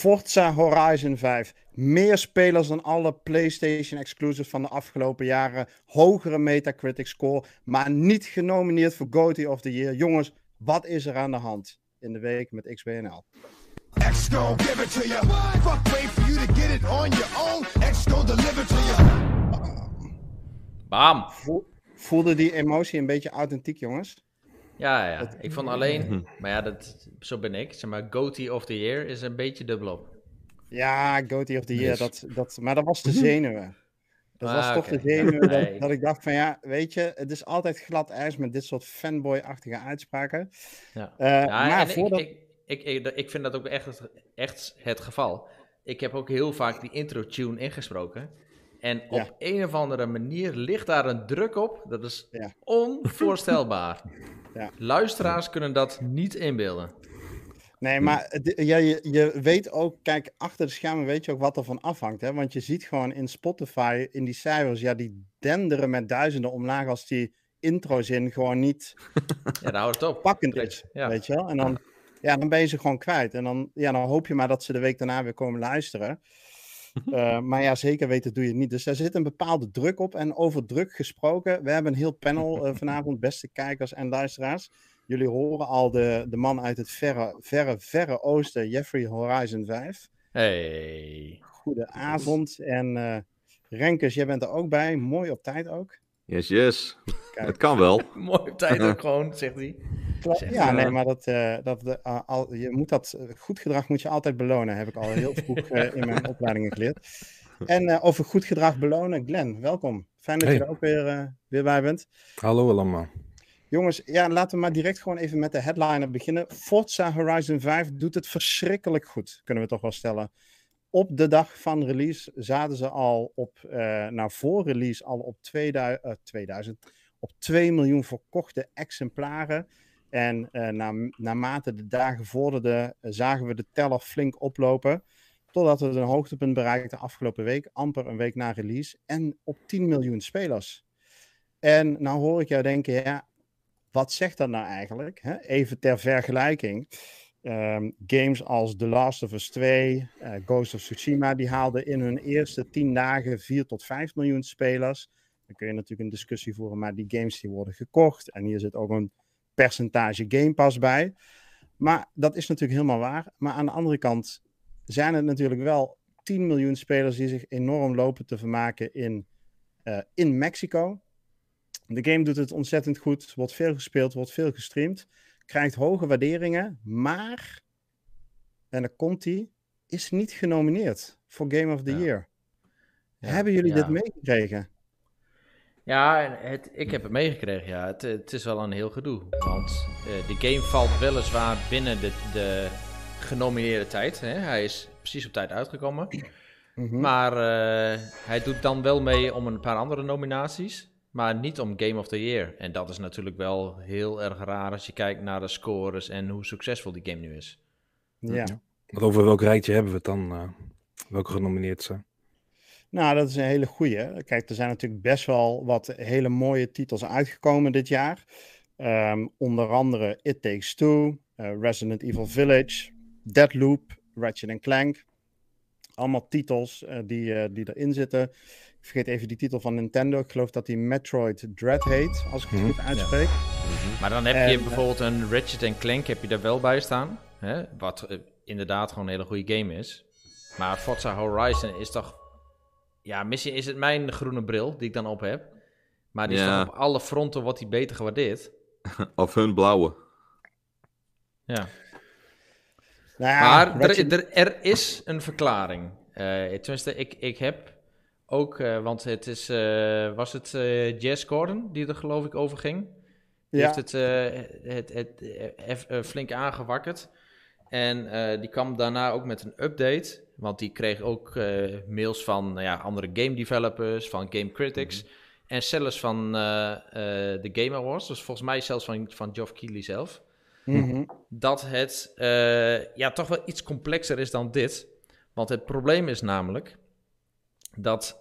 Forza Horizon 5. Meer spelers dan alle PlayStation exclusives van de afgelopen jaren. Hogere Metacritic score. Maar niet genomineerd voor GOTY of the Year. Jongens, wat is er aan de hand in de week met XBNL? X gon' give it to you. Fuck wait for you to get it on your own. X gon' deliver to you. Bam! Voelde die emotie een beetje authentiek, jongens? Ja. Ik vond alleen, maar ja, zo ben ik. Zeg maar, GOTY of the Year is een beetje dubbelop. Ja, GOTY of the Year. Yes. Maar dat was de zenuwen. Dat was toch oké. de zenuwen Nee. dat ik dacht van ja, weet je, het is altijd glad ijs met dit soort fanboy-achtige uitspraken. Ja. Maar en voordat... ik vind dat ook echt het geval. Ik heb ook heel vaak die intro-tune ingesproken. En op een of andere manier ligt daar een druk op. Dat is onvoorstelbaar. Ja. Luisteraars kunnen dat niet inbeelden. Nee, maar je weet ook, kijk, achter de schermen weet je ook wat er van afhangt. Hè? Want je ziet gewoon in Spotify, in die cijfers, die denderen met duizenden omlaag als die introzin gewoon niet Ja, dan houdt het op. pakkend is, weet je wel. En dan ben je ze gewoon kwijt. En dan hoop je maar dat ze de week daarna weer komen luisteren. Maar ja, zeker weten doe je het niet. Dus daar zit een bepaalde druk op. En over druk gesproken, we hebben een heel panel vanavond, beste kijkers en luisteraars. Jullie horen al de man uit het verre oosten, Jeffrey Horizon 5. Hey. Goedenavond. En Renkes, jij bent er ook bij. Mooi op tijd ook. Yes. Kijk. Het kan wel. Mooi op tijd ook gewoon, zegt hij. Ja, nee, maar je moet goed gedrag moet je altijd belonen. Heb ik al heel vroeg in mijn opleidingen geleerd. En over goed gedrag belonen, Glenn, welkom. Fijn dat je er ook weer bij bent. Hallo allemaal. Jongens, laten we maar direct gewoon even met de headliner beginnen. Forza Horizon 5 doet het verschrikkelijk goed, kunnen we toch wel stellen. Op de dag van release zaten ze al voor release al op 2 miljoen verkochte exemplaren. En naarmate de dagen vorderden, zagen we de teller flink oplopen. Totdat we een hoogtepunt bereikten afgelopen week, amper een week na release. En op 10 miljoen spelers. En nou hoor ik jou denken, wat zegt dat nou eigenlijk? Hè? Even ter vergelijking. Games als The Last of Us 2, Ghost of Tsushima, die haalden in hun eerste 10 dagen 4 tot 5 miljoen spelers. Dan kun je natuurlijk een discussie voeren, maar die games die worden gekocht. En hier zit ook een percentage Game Pass bij. Maar dat is natuurlijk helemaal waar. Maar aan de andere kant zijn het natuurlijk wel 10 miljoen spelers die zich enorm lopen te vermaken in Mexico. De game doet het ontzettend goed, wordt veel gespeeld, wordt veel gestreamd, krijgt hoge waarderingen, maar, en dan komt hij, is niet genomineerd voor Game of the Year. Hebben jullie dit meegekregen? Ja, ik heb het meegekregen, ja. Het is wel een heel gedoe, want de game valt weliswaar binnen de genomineerde tijd. Hè? Hij is precies op tijd uitgekomen, maar hij doet dan wel mee om een paar andere nominaties. Maar niet om Game of the Year. En dat is natuurlijk wel heel erg raar als je kijkt naar de scores en hoe succesvol die game nu is. Ja. Over welk rijtje hebben we het dan? Welke genomineerd zijn? Nou, dat is een hele goeie. Kijk, er zijn natuurlijk best wel wat hele mooie titels uitgekomen dit jaar. Onder andere It Takes Two, Resident Evil Village, Deathloop, Ratchet & Clank. Allemaal titels die erin zitten. Ik vergeet even die titel van Nintendo. Ik geloof dat die Metroid Dread heet, als ik het goed uitspreek. Ja. Maar dan heb je bijvoorbeeld een Ratchet & Clank heb je er wel bij staan. Hè? Wat inderdaad gewoon een hele goede game is. Maar Forza Horizon is toch... Ja, misschien is het mijn groene bril die ik dan op heb. Maar die is toch op alle fronten wordt die beter gewaardeerd. Of hun blauwe. Ja. Nou ja, maar er is een verklaring. Tenminste, ik heb ook... want het is... was het Jez Gordon die er geloof ik over ging? Die heeft het flink aangewakkerd. En die kwam daarna ook met een update. Want die kreeg ook mails van andere game developers, van Game Critics. En zelfs van de Game Awards. Dus volgens mij zelfs van Geoff Keighley zelf. Dat het toch wel iets complexer is dan dit. Want het probleem is namelijk dat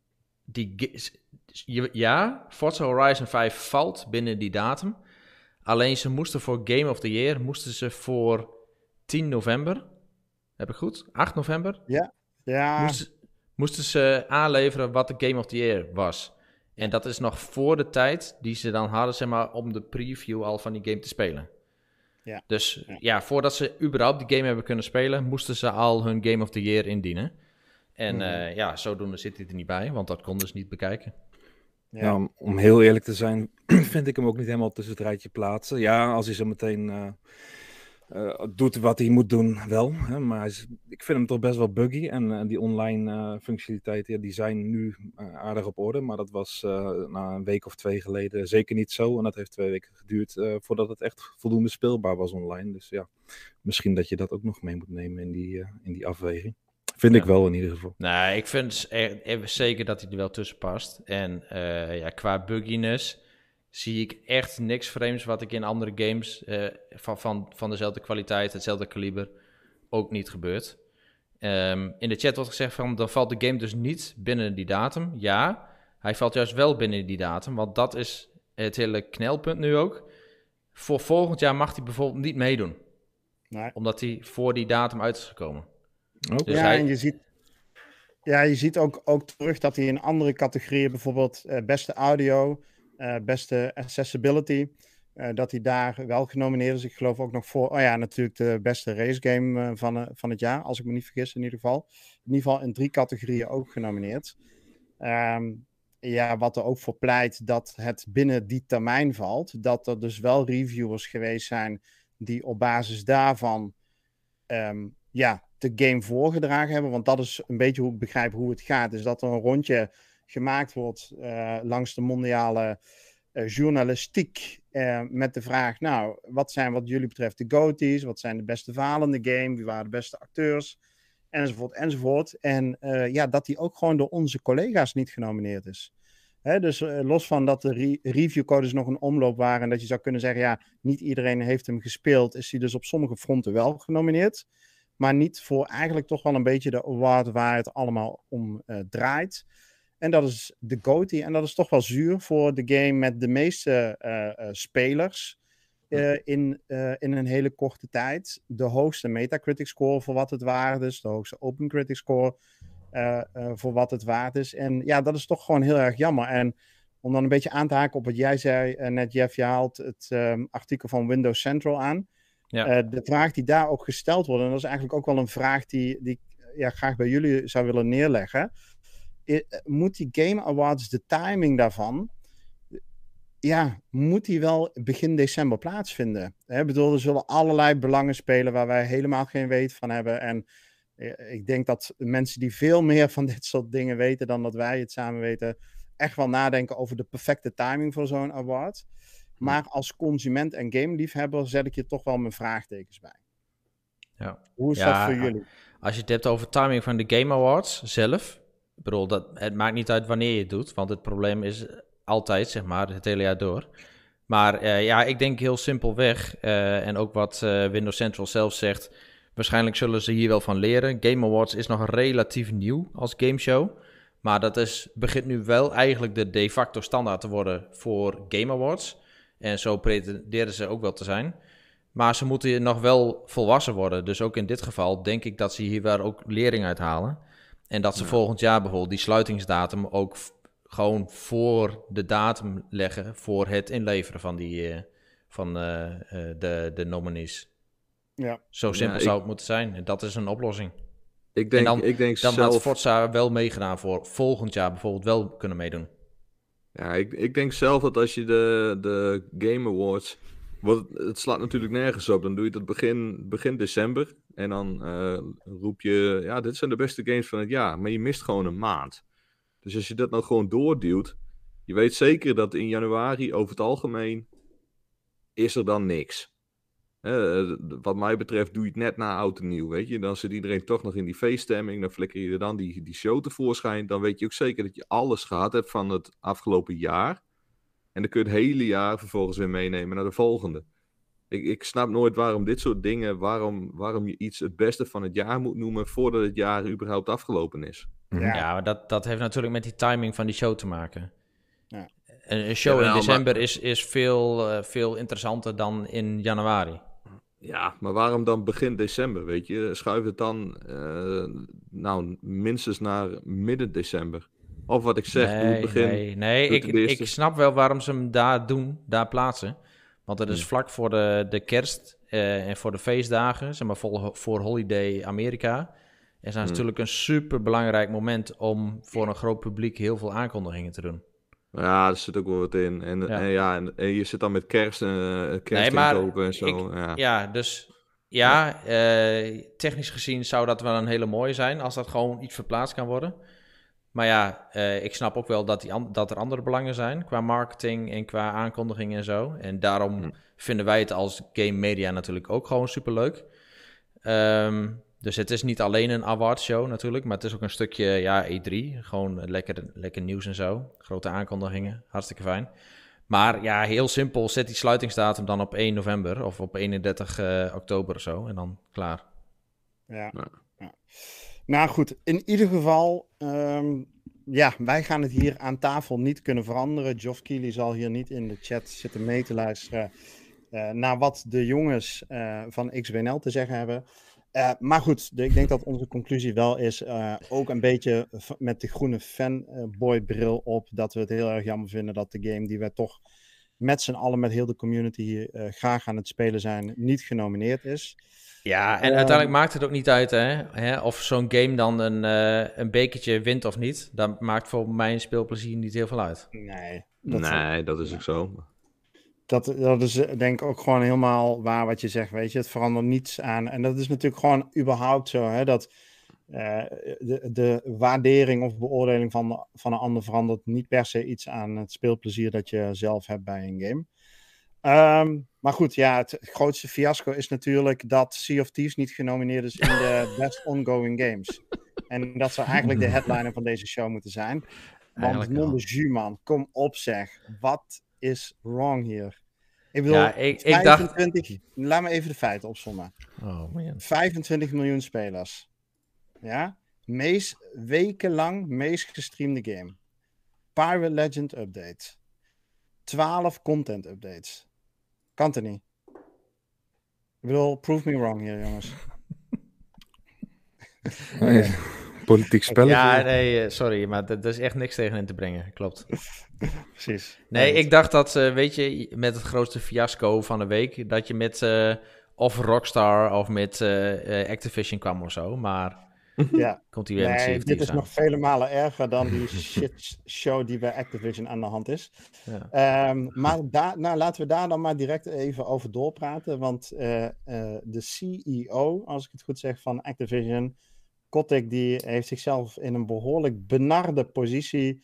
Forza Horizon 5 valt binnen die datum. Alleen ze moesten voor Game of the Year voor 10 november Heb ik goed? 8 november? Ja, Moesten ze aanleveren wat de Game of the Year was. En dat is nog voor de tijd die ze dan hadden, zeg maar, om de preview al van die game te spelen. Ja. Dus voordat ze überhaupt die game hebben kunnen spelen, moesten ze al hun Game of the Year indienen. En zodoende zit hij er niet bij, want dat konden ze niet bekijken. Ja. Nou, om heel eerlijk te zijn, vind ik hem ook niet helemaal tussen het rijtje plaatsen. Ja, als hij zo meteen doet wat hij moet doen, wel. Hè, maar ik vind hem toch best wel buggy. En die online functionaliteiten, die zijn nu aardig op orde. Maar dat was na een week of 2 geleden zeker niet zo. En dat heeft 2 weken geduurd voordat het echt voldoende speelbaar was online. Dus ja, misschien dat je dat ook nog mee moet nemen in die afweging. Vind ik wel in ieder geval. Nou, ik vind zeker dat hij er wel tussen past. En qua bugginess zie ik echt niks vreemds wat ik in andere games van dezelfde kwaliteit, hetzelfde kaliber, ook niet gebeurt. In de chat wordt gezegd van, dan valt de game dus niet binnen die datum. Ja, hij valt juist wel binnen die datum, want dat is het hele knelpunt nu ook. Voor volgend jaar mag hij bijvoorbeeld niet meedoen. Nee. Omdat hij voor die datum uit is gekomen. Okay. Dus En je ziet ook terug dat hij in andere categorieën, bijvoorbeeld beste audio, beste accessibility, dat hij daar wel genomineerd is. Ik geloof ook nog voor, natuurlijk de beste racegame van het jaar, als ik me niet vergis in ieder geval. In ieder geval in 3 categorieën ook genomineerd. Wat er ook voor pleit dat het binnen die termijn valt, dat er dus wel reviewers geweest zijn die op basis daarvan de game voorgedragen hebben. Want dat is een beetje hoe ik begrijp hoe het gaat. Dus dat er een rondje gemaakt wordt langs de mondiale journalistiek met de vraag, nou, wat zijn wat jullie betreft de GOTY's? Wat zijn de beste verhalen in de game? Wie waren de beste acteurs? Enzovoort, enzovoort. En dat die ook gewoon door onze collega's niet genomineerd is. Dus los van dat de reviewcodes nog een omloop waren en dat je zou kunnen zeggen, ja, niet iedereen heeft hem gespeeld, is hij dus op sommige fronten wel genomineerd. Maar niet voor eigenlijk toch wel een beetje de award waar het allemaal om draait. En dat is de GOTY. En dat is toch wel zuur voor de game met de meeste spelers in een hele korte tijd. De hoogste Metacritic score voor wat het waard is. De hoogste OpenCritic score voor wat het waard is. En ja, dat is toch gewoon heel erg jammer. En om dan een beetje aan te haken op wat jij zei net, Jeff, je haalt het artikel van Windows Central aan. Ja. De vraag die daar ook gesteld wordt, en dat is eigenlijk ook wel een vraag die ik graag bij jullie zou willen neerleggen. Moet die Game Awards, de timing daarvan, moet die wel begin december plaatsvinden? Ik bedoel, er zullen allerlei belangen spelen waar wij helemaal geen weet van hebben. En ik denk dat mensen die veel meer van dit soort dingen weten dan dat wij het samen weten, echt wel nadenken over de perfecte timing voor zo'n award. Maar als consument en gameliefhebber zet ik je toch wel mijn vraagtekens bij. Ja. Hoe is dat voor jullie? Als je het hebt over timing van de Game Awards zelf, ik bedoel, het maakt niet uit wanneer je het doet, want het probleem is altijd, zeg maar, het hele jaar door. Maar ik denk heel simpelweg, en ook wat Windows Central zelf zegt, waarschijnlijk zullen ze hier wel van leren. Game Awards is nog relatief nieuw als gameshow, maar dat begint nu wel eigenlijk de de facto standaard te worden voor Game Awards. En zo pretenderen ze ook wel te zijn. Maar ze moeten nog wel volwassen worden. Dus ook in dit geval denk ik dat ze hier wel ook lering uit halen. En dat ze volgend jaar bijvoorbeeld die sluitingsdatum ook gewoon voor de datum leggen voor het inleveren van de nominees. Ja. Zo simpel zou het moeten zijn. En dat is een oplossing. Ik denk dan zelf... had Forza wel meegedaan voor volgend jaar bijvoorbeeld wel kunnen meedoen. Ja, ik denk zelf dat als je de Game Awards... Het slaat natuurlijk nergens op. Dan doe je dat begin december. En dan roep je... Ja, dit zijn de beste games van het jaar. Maar je mist gewoon een maand. Dus als je dat nou gewoon doorduwt... Je weet zeker dat in januari over het algemeen... Is er dan niks. Wat mij betreft doe je het net na oud en nieuw. Weet je? Dan zit iedereen toch nog in die feeststemming. Dan flikker je er dan die show tevoorschijn. Dan weet je ook zeker dat je alles gehad hebt van het afgelopen jaar... En dan kun je het hele jaar vervolgens weer meenemen naar de volgende. Ik snap nooit waarom dit soort dingen... Waarom je iets het beste van het jaar moet noemen... voordat het jaar überhaupt afgelopen is. Ja, maar dat heeft natuurlijk met die timing van die show te maken. Ja. Een show in december is veel interessanter dan in januari. Ja, maar waarom dan begin december, weet je? Schuif het dan minstens naar midden december. Of wat ik zeg, doe het begin. Nee. doe het in de eerste- Ik snap wel waarom ze hem daar plaatsen. Want het is vlak voor de kerst en voor de feestdagen, zeg maar voor Holiday Amerika. Is dat natuurlijk een super belangrijk moment om voor een groot publiek heel veel aankondigingen te doen. Ja, er zit ook wel wat in. En je zit dan met kerst en kerstinkopen en zo. Technisch gezien zou dat wel een hele mooie zijn als dat gewoon iets verplaatst kan worden. Maar ja, ik snap ook wel dat er andere belangen zijn qua marketing en qua aankondiging en zo. En daarom vinden wij het als game media natuurlijk ook gewoon superleuk. Dus het is niet alleen een awardshow natuurlijk, maar het is ook een stukje E3. Gewoon lekker nieuws en zo. Grote aankondigingen, hartstikke fijn. Maar ja, heel simpel, zet die sluitingsdatum dan op 1 november of op 31 oktober of zo. En dan klaar. Ja. Nou goed, in ieder geval, wij gaan het hier aan tafel niet kunnen veranderen. Geoff Keighley zal hier niet in de chat zitten mee te luisteren naar wat de jongens van XBNL te zeggen hebben. Maar goed, ik denk dat onze conclusie wel is, ook een beetje met de groene fanboy bril op, dat we het heel erg jammer vinden dat de game die wij toch met z'n allen, met heel de community hier graag aan het spelen zijn, niet genomineerd is. Ja, en uiteindelijk maakt het ook niet uit hè, of zo'n game dan een bekertje wint of niet. Dat maakt voor mijn speelplezier niet heel veel uit. Nee, dat is ook zo. Dat is denk ik ook gewoon helemaal waar wat je zegt, weet je. Het verandert niets aan. En dat is natuurlijk gewoon überhaupt zo, hè, dat de waardering of beoordeling van een ander verandert niet per se iets aan het speelplezier dat je zelf hebt bij een game. Maar goed, ja, het grootste fiasco is natuurlijk dat Sea of Thieves niet genomineerd is in de Best Ongoing Games. En dat zou eigenlijk de headliner van deze show moeten zijn. Want non de jus, man, kom op zeg. Wat is wrong hier? Ik bedoel, ik dacht... Laat me even de feiten opzommen. Oh man. 25 miljoen spelers. Ja? Wekenlang meest gestreamde game. Pirate Legend update. 12 content updates. Kan het niet. Ik bedoel, prove me wrong hier, jongens. Politiek spelletje. Ja, nee, sorry, maar er is echt niks tegen in te brengen. Klopt. Precies. Nee, ik dacht dat, weet je, met het grootste fiasco van de week, dat je met of Rockstar of met Activision kwam of zo, maar komt hij weer met Sea of Thieves dit is aan. nog vele malen erger dan die shit show die bij Activision aan de hand is. Ja. Maar laten we daar dan maar direct even over doorpraten, want de CEO, als ik het goed zeg, van Activision, Kotick, die heeft zichzelf in een behoorlijk benarde positie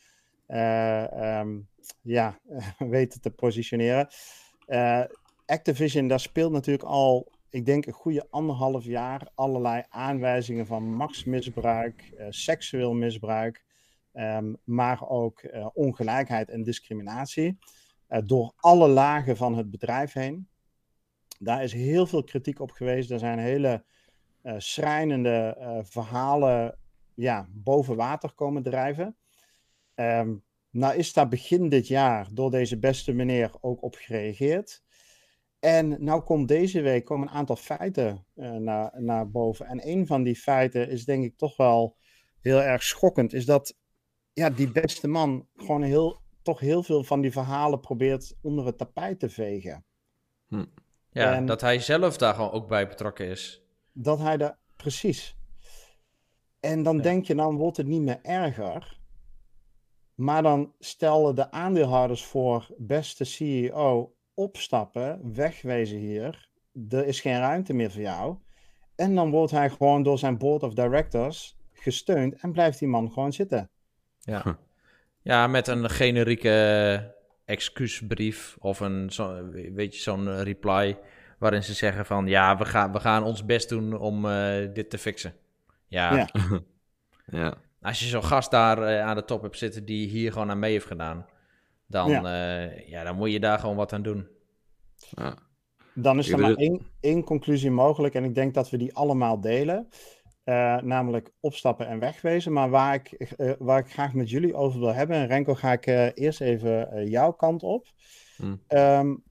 weten te positioneren. Activision, daar speelt natuurlijk al, ik denk, een goede 1,5 jaar allerlei aanwijzingen van machtsmisbruik, seksueel misbruik, maar ook ongelijkheid en discriminatie door alle lagen van het bedrijf heen. Daar is heel veel kritiek op geweest. Er zijn hele schrijnende verhalen boven water komen drijven. Nou is daar begin dit jaar door deze beste meneer ook op gereageerd. En nou komt deze week een aantal feiten naar boven. En een van die feiten is denk ik toch wel heel erg schokkend. Is dat die beste man gewoon toch heel veel van die verhalen probeert onder het tapijt te vegen. Ja, en dat hij zelf daar gewoon ook bij betrokken is. Dat hij daar, precies. En dan denk je, dan wordt het niet meer erger. Maar dan stellen de aandeelhouders voor beste CEO opstappen, wegwezen hier. Er is geen ruimte meer voor jou. En dan wordt hij gewoon door zijn board of directors gesteund en blijft die man gewoon zitten. Ja, met een generieke excuusbrief of zo'n reply waarin ze zeggen van we gaan ons best doen om dit te fixen. Ja. Als je zo'n gast daar aan de top hebt zitten die hier gewoon aan mee heeft gedaan, dan moet je daar gewoon wat aan doen. Ja. Dan is er maar één conclusie mogelijk en ik denk dat we die allemaal delen. Namelijk opstappen en wegwezen. Maar waar ik graag met jullie over wil hebben, en Renko, ga ik eerst even jouw kant op.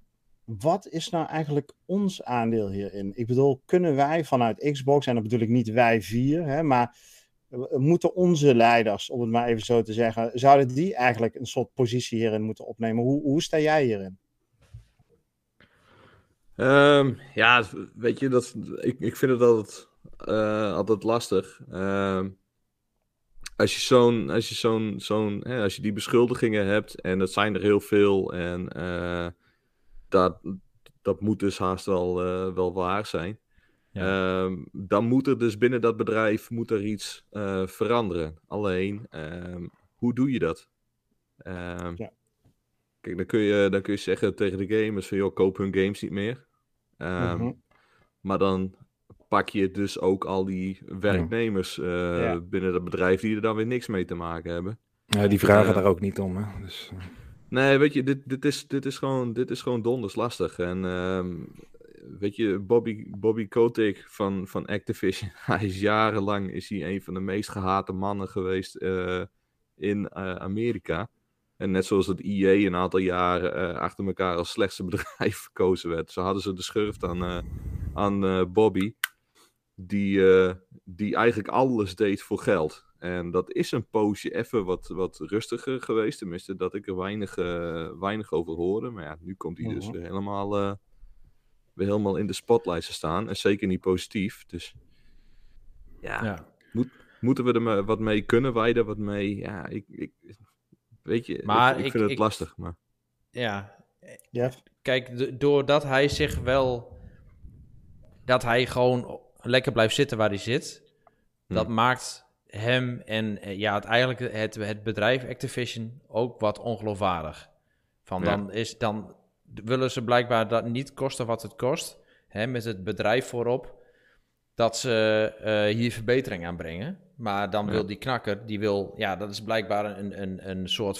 wat is nou eigenlijk ons aandeel hierin? Ik bedoel, kunnen wij vanuit Xbox, en dat bedoel ik niet wij 4, hè, maar moeten onze leiders, om het maar even zo te zeggen, zouden die eigenlijk een soort positie hierin moeten opnemen? Hoe sta jij hierin? Ja, weet je, ik vind het altijd lastig. Als je die beschuldigingen hebt, en dat zijn er heel veel, en dat moet dus haast wel waar zijn. Ja. Dan moet er dus binnen dat bedrijf iets veranderen. Alleen, hoe doe je dat? Ja. Kijk, dan kun je zeggen tegen de gamers van, joh, koop hun games niet meer. Maar dan pak je dus ook al die werknemers binnen dat bedrijf die er dan weer niks mee te maken hebben. Ja, die vragen daar ook niet om, hè. Dus, Nee, weet je, dit is gewoon donders lastig. En weet je, Bobby Kotick van Activision, hij is jarenlang een van de meest gehate mannen geweest in Amerika. En net zoals het EA een aantal jaren achter elkaar als slechtste bedrijf verkozen werd. Zo hadden ze de schurft aan Bobby, die eigenlijk alles deed voor geld. En dat is een poosje even wat rustiger geweest. Tenminste, dat ik er weinig over hoorde. Maar ja, nu komt hij dus weer helemaal in de spotlight te staan. En zeker niet positief. Dus ja. Moeten we er wat mee? Kunnen wij er wat mee? Ja, weet je, Maar ik vind het lastig. Maar... Ja. Jeff? Kijk, doordat hij zich wel... Dat hij gewoon lekker blijft zitten waar hij zit. Dat maakt hem en eigenlijk het bedrijf Activision ook wat ongeloofwaardig. Dan willen ze blijkbaar dat niet kosten wat het kost. Hè, met het bedrijf voorop. Dat ze hier verbetering aan brengen. Maar dan wil die knakker, dat is blijkbaar een soort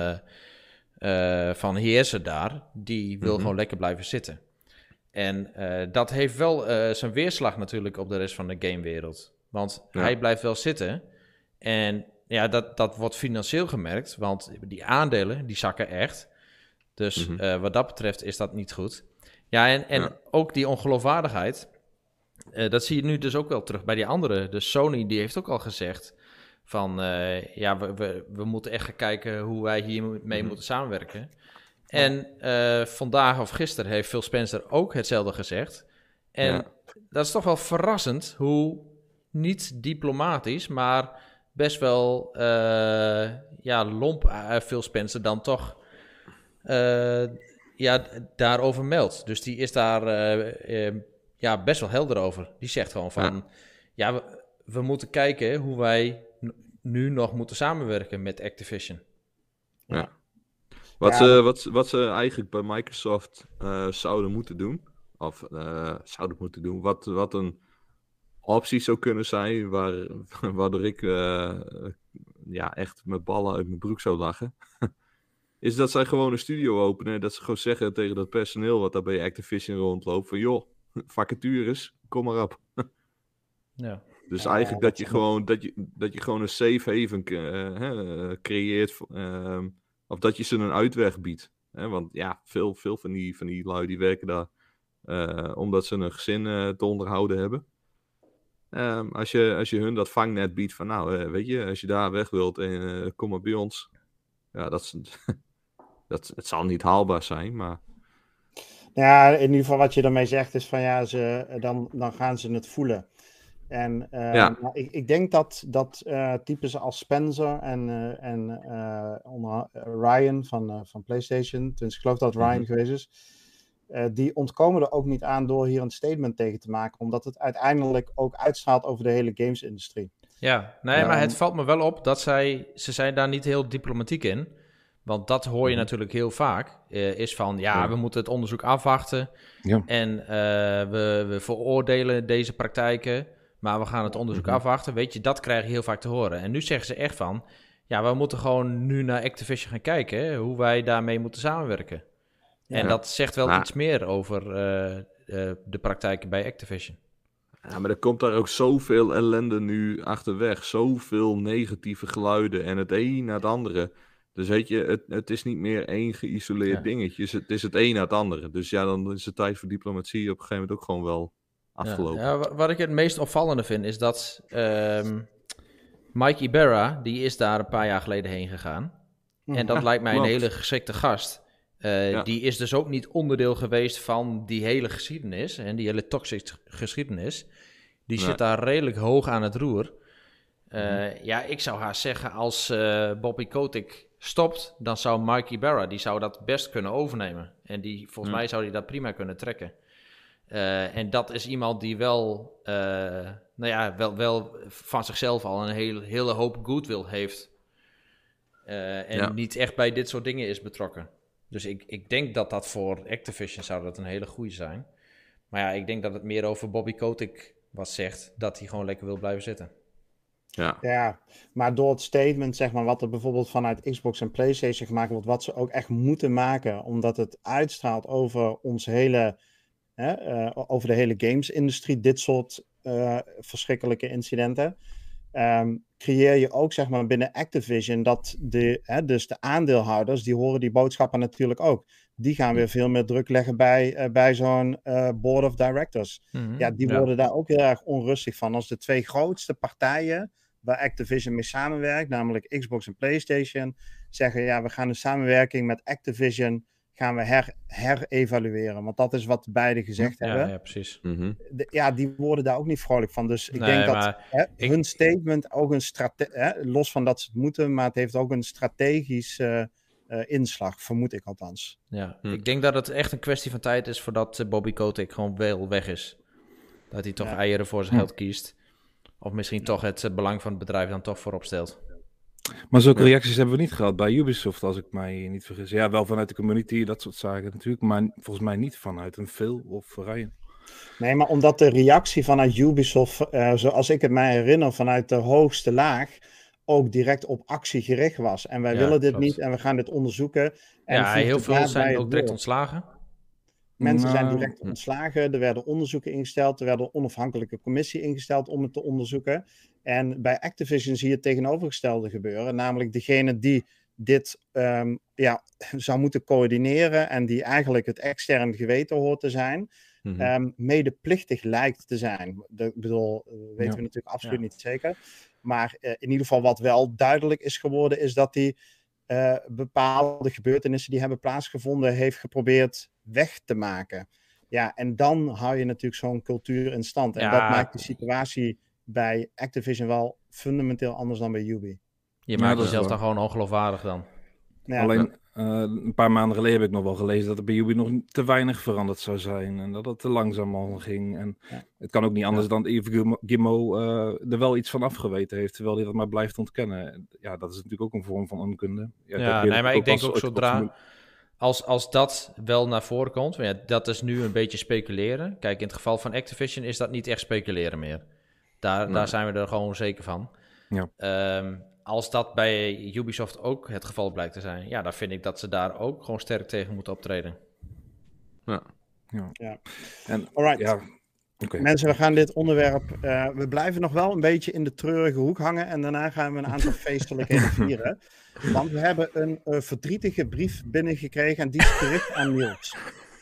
van heerser daar. Die wil gewoon lekker blijven zitten. En dat heeft wel zijn weerslag natuurlijk op de rest van de gamewereld. Want hij blijft wel zitten. En ja, dat wordt financieel gemerkt. Want die aandelen, die zakken echt. Dus wat dat betreft is dat niet goed. Ja, en ook die ongeloofwaardigheid. Dat zie je nu dus ook wel terug bij die anderen. Dus Sony, die heeft ook al gezegd van... we moeten echt gaan kijken hoe wij hiermee moeten samenwerken. En vandaag of gisteren heeft Phil Spencer ook hetzelfde gezegd. En dat is toch wel verrassend hoe niet diplomatisch, maar best wel lomp Phil Spencer dan toch daarover meldt. Dus die is daar best wel helder over. Die zegt gewoon van... we moeten kijken hoe wij nu nog moeten samenwerken met Activision. Ja. Wat ze eigenlijk bij Microsoft zouden moeten doen, wat een optie zou kunnen zijn, waardoor ik echt met ballen uit mijn broek zou lachen, is dat zij gewoon een studio openen en dat ze gewoon zeggen tegen dat personeel wat daar bij Activision rondloopt van joh, vacatures, kom maar op. Ja. Dus eigenlijk dat je gewoon een safe haven creëert, of dat je ze een uitweg biedt. Hè? Want ja, veel van die lui die werken daar omdat ze een gezin te onderhouden hebben. Als je hun dat vangnet biedt van nou, weet je, als je daar weg wilt en kom maar bij ons. Ja, het zal niet haalbaar zijn, maar... Ja, in ieder geval wat je daarmee zegt is van dan gaan ze het voelen. En ik denk dat types als Spencer en Ryan van PlayStation, dus ik geloof dat het Ryan geweest is, die ontkomen er ook niet aan door hier een statement tegen te maken, omdat het uiteindelijk ook uitstraalt over de hele gamesindustrie. Ja, maar het valt me wel op dat ze zijn daar niet heel diplomatiek in. Want dat hoor je natuurlijk heel vaak. Is van, we moeten het onderzoek afwachten. Ja. En we veroordelen deze praktijken. Maar we gaan het onderzoek afwachten. Weet je, dat krijg je heel vaak te horen. En nu zeggen ze echt van... we moeten gewoon nu naar Activision gaan kijken. Hè, hoe wij daarmee moeten samenwerken. Ja. En dat zegt wel iets meer over de praktijken bij Activision. Ja, maar er komt daar ook zoveel ellende nu achterweg. Zoveel negatieve geluiden. En het een na het andere. Dus weet je, het is niet meer één geïsoleerd dingetje. Het is het een na het andere. Dus ja, dan is de tijd voor diplomatie op een gegeven moment ook gewoon wel afgelopen. Ja, wat ik het meest opvallende vind, is dat Mike Ibarra, die is daar een paar jaar geleden heen gegaan. En dat lijkt mij een hele geschikte gast. Die is dus ook niet onderdeel geweest van die hele geschiedenis. En die hele toxic geschiedenis. Die zit daar redelijk hoog aan het roer. Ja, ik zou haast zeggen, als Bobby Kotick stopt, dan zou Mike Ibarra, die zou dat best kunnen overnemen. En volgens mij zou hij dat prima kunnen trekken. En dat is iemand die wel, wel van zichzelf al een hele hoop goodwill heeft. Niet echt bij dit soort dingen is betrokken. Dus ik denk dat voor Activision zou dat een hele goede zijn. Maar ja, ik denk dat het meer over Bobby Kotick wat zegt, dat hij gewoon lekker wil blijven zitten. Ja, maar door het statement, zeg maar, wat er bijvoorbeeld vanuit Xbox en PlayStation gemaakt wordt, wat ze ook echt moeten maken, omdat het uitstraalt over ons hele, over de hele games-industrie, dit soort verschrikkelijke incidenten, creëer je ook, zeg maar, binnen Activision dat dus de aandeelhouders, die horen die boodschappen natuurlijk ook. Die gaan weer veel meer druk leggen bij zo'n board of directors. Die worden daar ook heel erg onrustig van. Als de twee grootste partijen waar Activision mee samenwerkt, namelijk Xbox en PlayStation, zeggen we gaan de samenwerking met Activision gaan we herevalueren. Want dat is wat beide gezegd hebben. Ja, precies. Die worden daar ook niet vrolijk van. Dus ik denk dat hun statement ook een los van dat ze het moeten, maar het heeft ook een strategische inslag, vermoed ik althans. Ja, ik denk dat het echt een kwestie van tijd is voordat Bobby Kotick gewoon wel weg is. Dat hij toch eieren voor zijn geld kiest. Of misschien toch het belang van het bedrijf dan toch voorop stelt. Maar zulke reacties hebben we niet gehad bij Ubisoft, als ik mij niet vergis. Ja, wel vanuit de community, dat soort zaken natuurlijk. Maar volgens mij niet vanuit een Phil of Ryan. Nee, maar omdat de reactie vanuit Ubisoft, zoals ik het mij herinner, vanuit de hoogste laag, ook direct op actie gericht was. En wij willen dit niet en we gaan dit onderzoeken. En heel veel zijn ook direct ontslagen. Mensen zijn direct ontslagen, er werden onderzoeken ingesteld, er werd een onafhankelijke commissie ingesteld om het te onderzoeken. En bij Activision zie je het tegenovergestelde gebeuren, namelijk degene die dit zou moeten coördineren en die eigenlijk het extern geweten hoort te zijn, medeplichtig lijkt te zijn. Dat weten we natuurlijk absoluut niet zeker. Maar in ieder geval wat wel duidelijk is geworden, is dat die bepaalde gebeurtenissen die hebben plaatsgevonden, heeft geprobeerd weg te maken. Ja, en dan hou je natuurlijk zo'n cultuur in stand. En dat maakt de situatie bij Activision wel fundamenteel anders dan bij Ubi. Je maakt jezelf dan gewoon ongeloofwaardig dan. Ja, alleen een paar maanden geleden heb ik nog wel gelezen dat er bij Ubi nog te weinig veranderd zou zijn. En dat het te langzaam al ging. En het kan ook niet anders dan Yves Guillemot er wel iets van afgeweten heeft, terwijl hij dat maar blijft ontkennen. Ja, dat is natuurlijk ook een vorm van onkunde. Maar ik denk ook zodra, als dat wel naar voren komt, dat is nu een beetje speculeren. Kijk, in het geval van Activision is dat niet echt speculeren meer. Daar zijn we er gewoon zeker van. Ja. Als dat bij Ubisoft ook het geval blijkt te zijn, dan vind ik dat ze daar ook gewoon sterk tegen moeten optreden. Ja. En, alright. Okay. Mensen, we gaan dit onderwerp, we blijven nog wel een beetje in de treurige hoek hangen en daarna gaan we een aantal feestelijkheden vieren. Want we hebben een verdrietige brief binnengekregen en die is gericht aan Niels.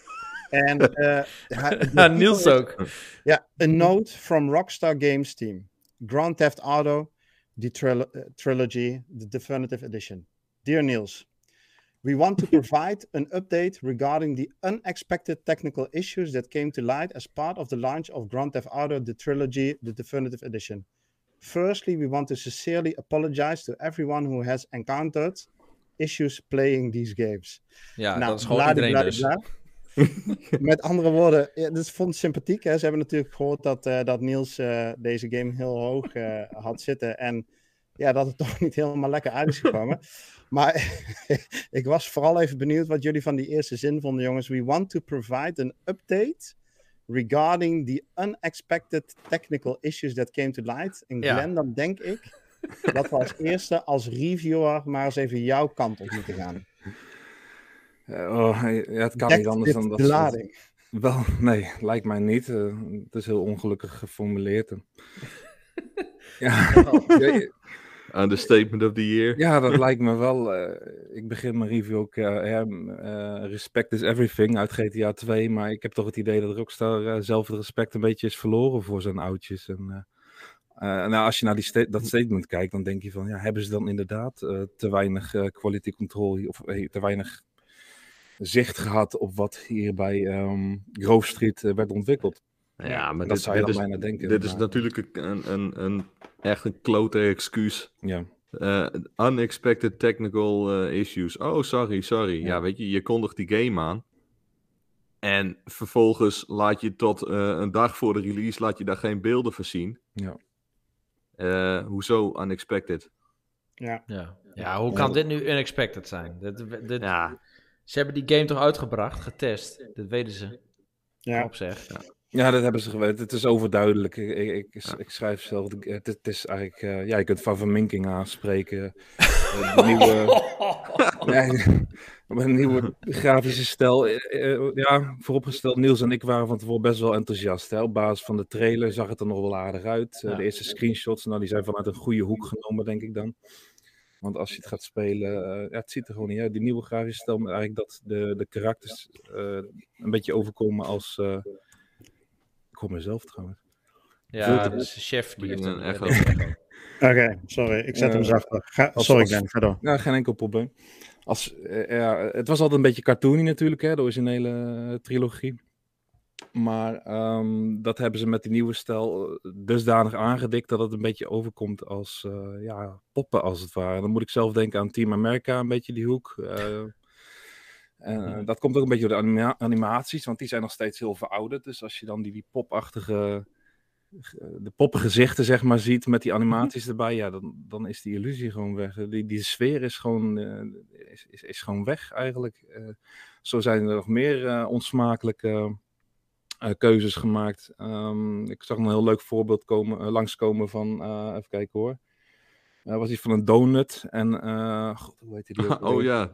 En Niels ook. Ja, a note from Rockstar Games team. Grand Theft Auto, the trilogy, the definitive edition. Dear Niels, we want to provide an update regarding the unexpected technical issues that came to light as part of the launch of Grand Theft Auto, the trilogy, the definitive edition. Firstly, we want to sincerely apologize to everyone who has encountered issues playing these games. Ja, dat is gewoon iedereen dus. Met andere woorden, dat vond ik sympathiek. Hè? Ze hebben natuurlijk gehoord dat Niels deze game heel hoog had zitten. En dat het toch niet helemaal lekker uit is gekomen. Maar ik was vooral even benieuwd wat jullie van die eerste zin vonden, jongens. We want to provide an update regarding the unexpected technical issues that came to light. En Glenn, dan denk ik dat we als eerste als reviewer maar eens even jouw kant op moeten gaan. Het kan niet anders dan dat. De lading. Wel, nee, lijkt mij niet. Het is heel ongelukkig geformuleerd. Understatement of the year. Ja, dat lijkt me wel. Ik begin mijn review ook. Respect is everything uit GTA 2. Maar ik heb toch het idee dat Rockstar zelf het respect een beetje is verloren voor zijn oudjes. En, nou, als je naar dat statement kijkt, dan denk je van, ja, hebben ze dan inderdaad te weinig quality control of te weinig zicht gehad op wat hier bij Grove Street werd ontwikkeld? Ja, maar dat dit, zou je dit dan is, bijna denken. dit is maar, natuurlijk echt een klote excuus. ja. Unexpected technical issues. Oh, sorry. Ja, weet je, je kondigt die game aan. En vervolgens laat je tot een dag voor de release laat je daar geen beelden van zien. Ja. Hoezo unexpected? Ja, hoe kan dit nu unexpected zijn? Ja. Ze hebben die game toch uitgebracht, getest. Dat weten ze. Ja. Op zich. Ja, dat hebben ze geweten. Het is overduidelijk. Ik schrijf zelf. Het is eigenlijk. Ja, je kunt van verminking aanspreken. Met een nieuwe grafische stijl. Ja, vooropgesteld, Niels en ik waren van tevoren best wel enthousiast. Hè. Op basis van de trailer zag het er nog wel aardig uit. De eerste screenshots, nou, die zijn vanuit een goede hoek genomen, denk ik dan. Want als je het gaat spelen, ja, het ziet er gewoon niet uit. Die nieuwe grafische stijl, maar eigenlijk dat de karakters een beetje overkomen als... ik hoor mezelf trouwens. Ja, dat is de chef die heeft een echo. Oké, sorry. Ik zet hem zachter. Sorry, Dan. Ga door. Ja, geen enkel probleem. Het was altijd een beetje cartoony natuurlijk, hè, de originele trilogie. Maar dat hebben ze met die nieuwe stijl dusdanig aangedikt dat het een beetje overkomt als poppen als het ware. Dan moet ik zelf denken aan Team America, een beetje die hoek. Dat komt ook een beetje door de animaties, want die zijn nog steeds heel verouderd. Dus als je dan die popachtige, de poppengezichten zeg maar ziet met die animaties erbij, ja, dan is die illusie gewoon weg. Die sfeer is gewoon, is gewoon weg eigenlijk. Zo zijn er nog meer onsmakelijke keuzes gemaakt. Ik zag een heel leuk voorbeeld langskomen van, even kijken hoor. Was iets van een donut en, god, hoe heet die ook? Oh ja.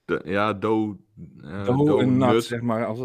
Een nut, zeg maar, als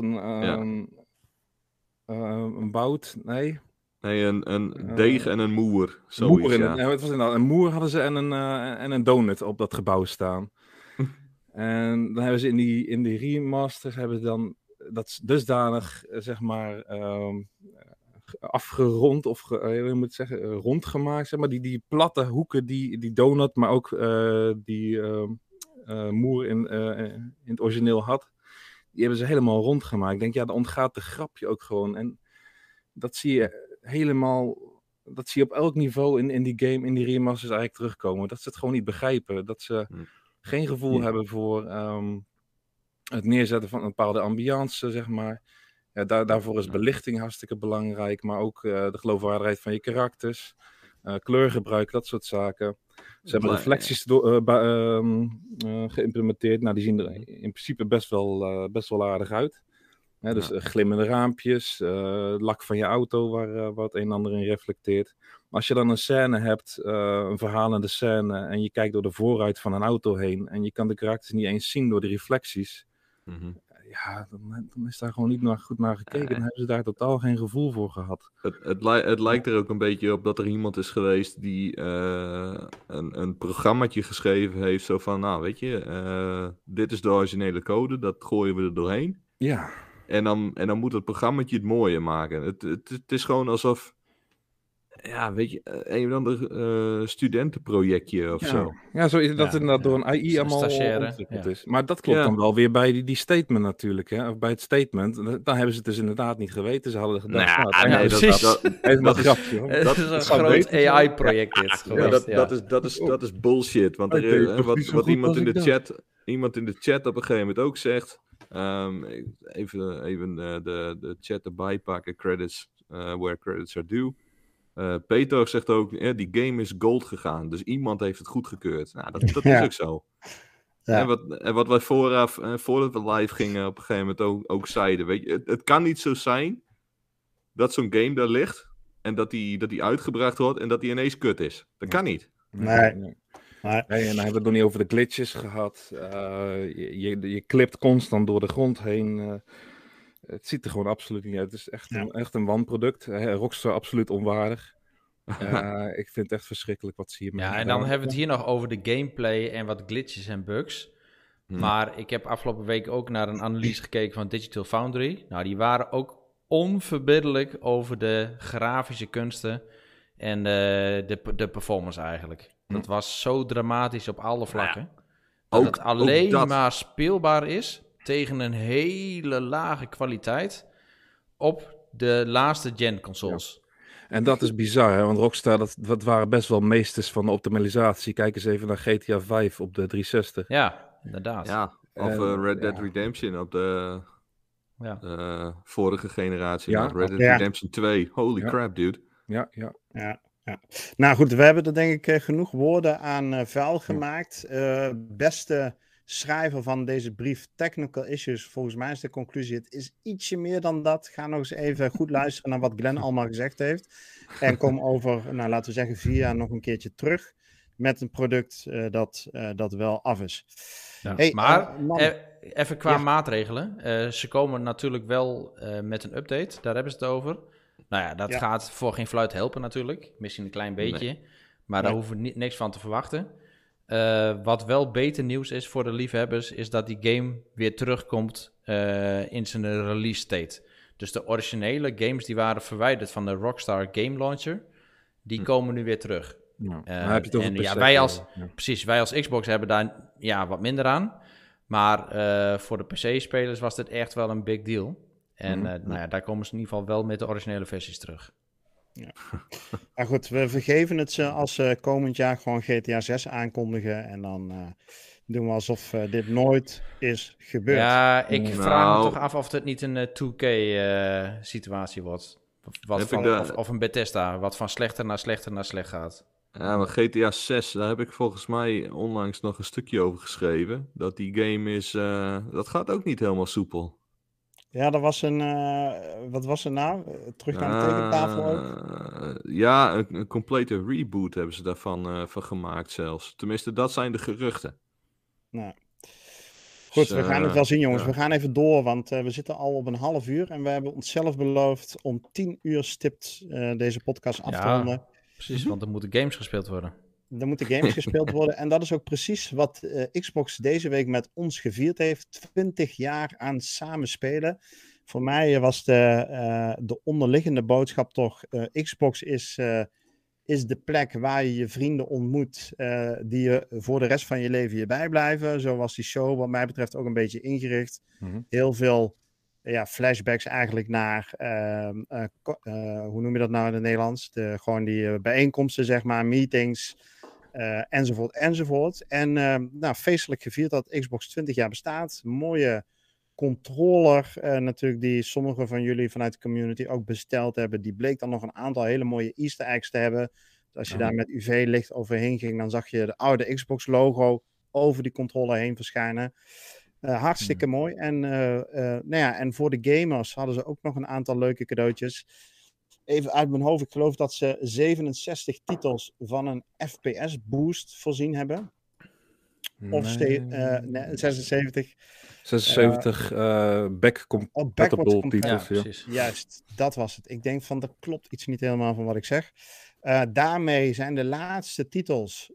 een bout, nee. Nee, een deeg en een moer. Zoiets, het was inderdaad een moer hadden ze en een donut op dat gebouw staan. En dan hebben ze in die remasters hebben ze dan dat dusdanig, zeg maar, afgerond of hoe moet ik zeggen, rondgemaakt, zeg maar, die platte hoeken, die donut, maar ook die moer in het origineel had, die hebben ze helemaal rondgemaakt. Ik denk, ja, dan ontgaat de grapje ook gewoon. En dat zie je helemaal, dat zie je op elk niveau in die game, in die remasters eigenlijk terugkomen. Dat ze het gewoon niet begrijpen. Dat ze geen gevoel hebben voor het neerzetten van een bepaalde ambiance, zeg maar. Ja, daarvoor is belichting hartstikke belangrijk, maar ook de geloofwaardigheid van je karakters, kleurgebruik, dat soort zaken. Ze hebben reflecties geïmplementeerd. Nou, die zien er in principe best wel aardig uit. Dus glimmende raampjes, lak van je auto waar het een en ander in reflecteert. Maar als je dan een scène hebt, een verhalende scène, en je kijkt door de voorruit van een auto heen en je kan de karakters niet eens zien door de reflecties, ja, dan is daar gewoon niet goed naar gekeken. Dan hebben ze daar totaal geen gevoel voor gehad. Het lijkt er ook een beetje op dat er iemand is geweest die een programmaatje geschreven heeft. Zo van, nou weet je, dit is de originele code, dat gooien we er doorheen. Ja. En dan moet het programmaatje het mooier maken. Het is gewoon alsof, ja, weet je, een of ander studentenprojectje of zo. Ja, zo is dat inderdaad door een AI allemaal ontwikkeld is. Maar dat klopt dan wel weer bij die statement natuurlijk, hè? Of bij het statement. Dan hebben ze het dus inderdaad niet geweten. Ze hadden gedacht, dat is een groot AI-project dit. Dat is bullshit. Want wat iemand in de chat op een gegeven moment ook zegt. Even de chat erbij pakken. Credits where credits are due. Peter zegt ook, die game is gold gegaan. Dus iemand heeft het goedgekeurd. Nou, dat is ook zo. Ja. En wat wij voordat we live gingen op een gegeven moment ook zeiden. Weet je, het kan niet zo zijn dat zo'n game daar ligt. En dat die uitgebracht wordt en dat die ineens kut is. Dat kan niet. Nee. En dan hebben we het nog niet over de glitches gehad. Je klipt constant door de grond heen. Het ziet er gewoon absoluut niet uit. Het is echt een wanproduct. Rockstar absoluut onwaardig. Ik vind het echt verschrikkelijk wat ze hiermee Ja, en gedaan dan hebben we het hier nog over de gameplay en wat glitches en bugs. Maar ik heb afgelopen week ook naar een analyse gekeken van Digital Foundry. Nou, die waren ook onverbiddelijk over de grafische kunsten en de performance eigenlijk. Dat was zo dramatisch op alle vlakken. Dat Ook- het alleen ook dat. maar speelbaar is tegen een hele lage kwaliteit op de laatste gen consoles. En dat is bizar, hè? Want Rockstar, dat waren best wel meesters van de optimalisatie. Kijk eens even naar GTA 5 op de 360. Ja, inderdaad. Ja, of Red Dead Redemption op de vorige generatie. Ja. Red Dead Ja. Redemption 2. Holy Ja. crap, dude. Ja. Ja. Nou goed, we hebben er denk ik genoeg woorden aan vuil gemaakt. Beste schrijver van deze brief, Technical Issues, volgens mij is de conclusie, het is ietsje meer dan dat. Ga nog eens even goed luisteren naar wat Glenn allemaal gezegd heeft. En kom over, nou laten we zeggen, 4 jaar nog een keertje terug met een product dat wel af is. Ja. Hey, Maar man. even qua Ja. maatregelen. Ze komen natuurlijk wel met een update. Daar hebben ze het over. Nou ja, dat gaat voor geen fluit helpen natuurlijk. Misschien een klein beetje. Maar daar hoeven we niks van te verwachten. Wat wel beter nieuws is voor de liefhebbers, is dat die game weer terugkomt in zijn release state. Dus de originele games die waren verwijderd van de Rockstar Game Launcher, die komen nu weer terug. Nou, dan heb je het over en PC, ja, wij als, ja. precies, wij als Xbox hebben daar wat minder aan. Maar voor de PC-spelers was dit echt wel een big deal. En nou ja, daar komen ze in ieder geval wel met de originele versies terug. Maar goed, we vergeven het ze als ze komend jaar gewoon GTA 6 aankondigen. En dan doen we alsof dit nooit is gebeurd. Ja, ik Nou. vraag me toch af of het niet een 2K-situatie wordt. Of een Bethesda, wat van slechter naar slechter naar slecht gaat. Ja, maar GTA 6, daar heb ik volgens mij onlangs nog een stukje over geschreven. Dat die game is, dat gaat ook niet helemaal soepel. Ja, dat was een... wat was er nou? Terug naar de tekentafel ook? Ja, een complete reboot hebben ze daarvan van gemaakt zelfs. Tenminste, dat zijn de geruchten. Nou. Goed, we gaan het wel zien, jongens. ja. We gaan even door, want we zitten al op een half uur. En we hebben onszelf beloofd om 10 uur stipt deze podcast af te ronden. Precies, want er moeten games gespeeld worden. Er moeten games gespeeld worden. En dat is ook precies wat Xbox deze week met ons gevierd heeft. 20 jaar aan samenspelen. Voor mij was de onderliggende boodschap toch... Xbox is de plek waar je je vrienden ontmoet... die je voor de rest van je leven hierbij blijven. Zo was die show wat mij betreft ook een beetje ingericht. Heel veel flashbacks eigenlijk naar... hoe noem je dat nou in het Nederlands? Gewoon die bijeenkomsten, zeg maar, meetings... enzovoort. En feestelijk gevierd dat Xbox 20 jaar bestaat. Mooie controller natuurlijk die sommigen van jullie vanuit de community ook besteld hebben. Die bleek dan nog een aantal hele mooie easter eggs te hebben. Dus als je daar met UV-licht overheen ging, dan zag je de oude Xbox logo over die controller heen verschijnen. Hartstikke mooi. En, en voor de gamers hadden ze ook nog een aantal leuke cadeautjes. Even uit mijn hoofd, ik geloof dat ze 67 titels van een FPS boost voorzien hebben. Of 76. 76 back-compatible titels. Ja, Ja. precies. Juist, dat was het. Ik denk van, er klopt iets niet helemaal van wat ik zeg. Daarmee zijn de laatste titels,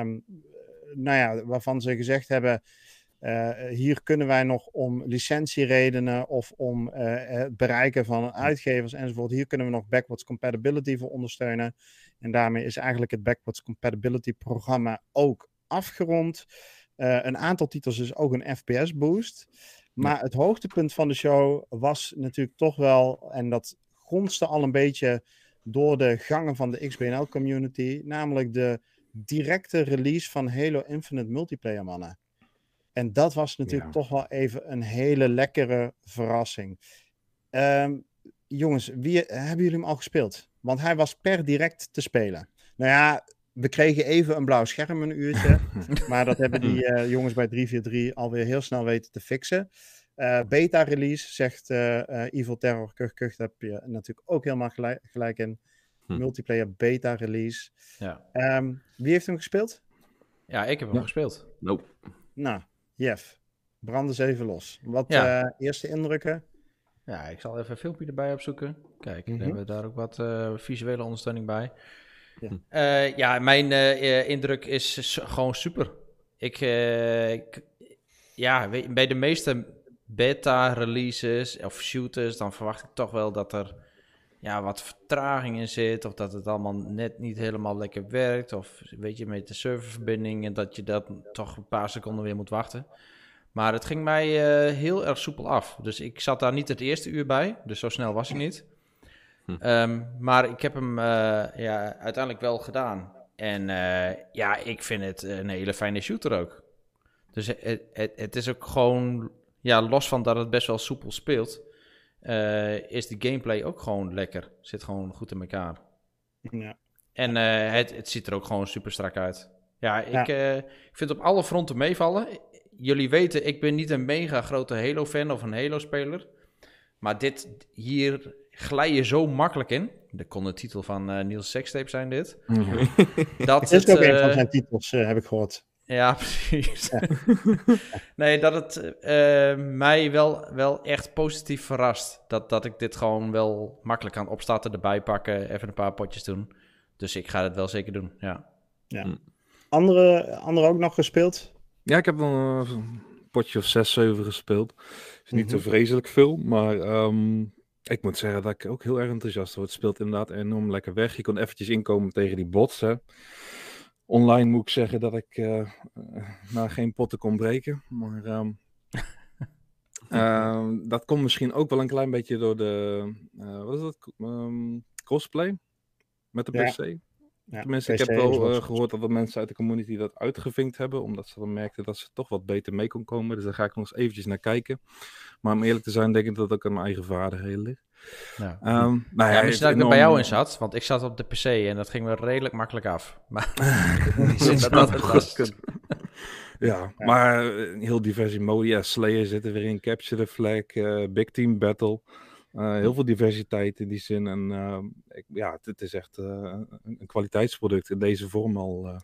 waarvan ze gezegd hebben... hier kunnen wij nog om licentieredenen of om het bereiken van uitgevers enzovoort. Hier kunnen we nog backwards compatibility voor ondersteunen. En daarmee is eigenlijk het backwards compatibility programma ook afgerond. Een aantal titels is ook een FPS boost. Maar het hoogtepunt van de show was natuurlijk toch wel, en dat gonste al een beetje door de gangen van de XBNL community, namelijk de directe release van Halo Infinite multiplayer, mannen. En dat was natuurlijk toch wel even een hele lekkere verrassing. Jongens, hebben jullie hem al gespeeld? Want hij was per direct te spelen. Nou ja, we kregen even een blauw scherm een uurtje. Maar dat hebben die jongens bij 343 alweer heel snel weten te fixen. Beta release, zegt Evil Terror Kucht, heb je natuurlijk ook helemaal gelijk in. Multiplayer beta release. Ja. Wie heeft hem gespeeld? Ja, ik heb hem gespeeld. Nope. Nou, Jeff, brand eens even los. Wat eerste indrukken? Ja, ik zal even een filmpje erbij opzoeken. Kijk, dan hebben we daar ook wat visuele ondersteuning bij. Mijn indruk is gewoon super. Bij de meeste beta-releases of shooters, dan verwacht ik toch wel dat er wat vertraging in zit. Of dat het allemaal net niet helemaal lekker werkt. Of weet je, met de serververbinding en dat je dat toch een paar seconden weer moet wachten. Maar het ging mij heel erg soepel af. Dus ik zat daar niet het eerste uur bij. Dus zo snel was ik niet. Maar ik heb hem uiteindelijk wel gedaan. En ik vind het een hele fijne shooter ook. Dus het is ook gewoon... Ja, los van dat het best wel soepel speelt... is de gameplay ook gewoon lekker. Zit gewoon goed in elkaar. Ja. En het ziet er ook gewoon super strak uit. Ik vind het op alle fronten meevallen. Jullie weten, ik ben niet een mega grote Halo-fan of een Halo-speler. Maar hier glij je zo makkelijk in. Dat kon de titel van Niels Sextape zijn, dit. Dat is ook een van zijn titels, heb ik gehoord. Ja, precies. Ja. Nee, dat het mij wel echt positief verrast. Dat ik dit gewoon wel makkelijk kan opstarten, erbij pakken, even een paar potjes doen. Dus ik ga het wel zeker doen, ja. Andere ook nog gespeeld? Ja, ik heb wel een potje of 6, 7 gespeeld. Is niet zo vreselijk veel, maar ik moet zeggen dat ik ook heel erg enthousiast word. Het speelt inderdaad enorm lekker weg. Je kon eventjes inkomen tegen die bots, hè. Online moet ik zeggen dat ik geen potten kon breken. Maar dat komt misschien ook wel een klein beetje door de crossplay met de PC. Ja, tenminste, ik heb wel gehoord dat er mensen uit de community dat uitgevinkt hebben. Omdat ze dan merkten dat ze toch wat beter mee kon komen. Dus daar ga ik nog eens eventjes naar kijken. Maar om eerlijk te zijn denk ik dat het ook aan mijn eigen vaardigheden ligt. Ja. Misschien dat ik er bij jou in zat, want ik zat op de PC en dat ging me redelijk makkelijk af. Maar maar heel diverse modi. Ja, Slayer zit er weer in, Capture the Flag, Big Team Battle. Heel veel diversiteit in die zin. En het is echt een kwaliteitsproduct in deze vorm al.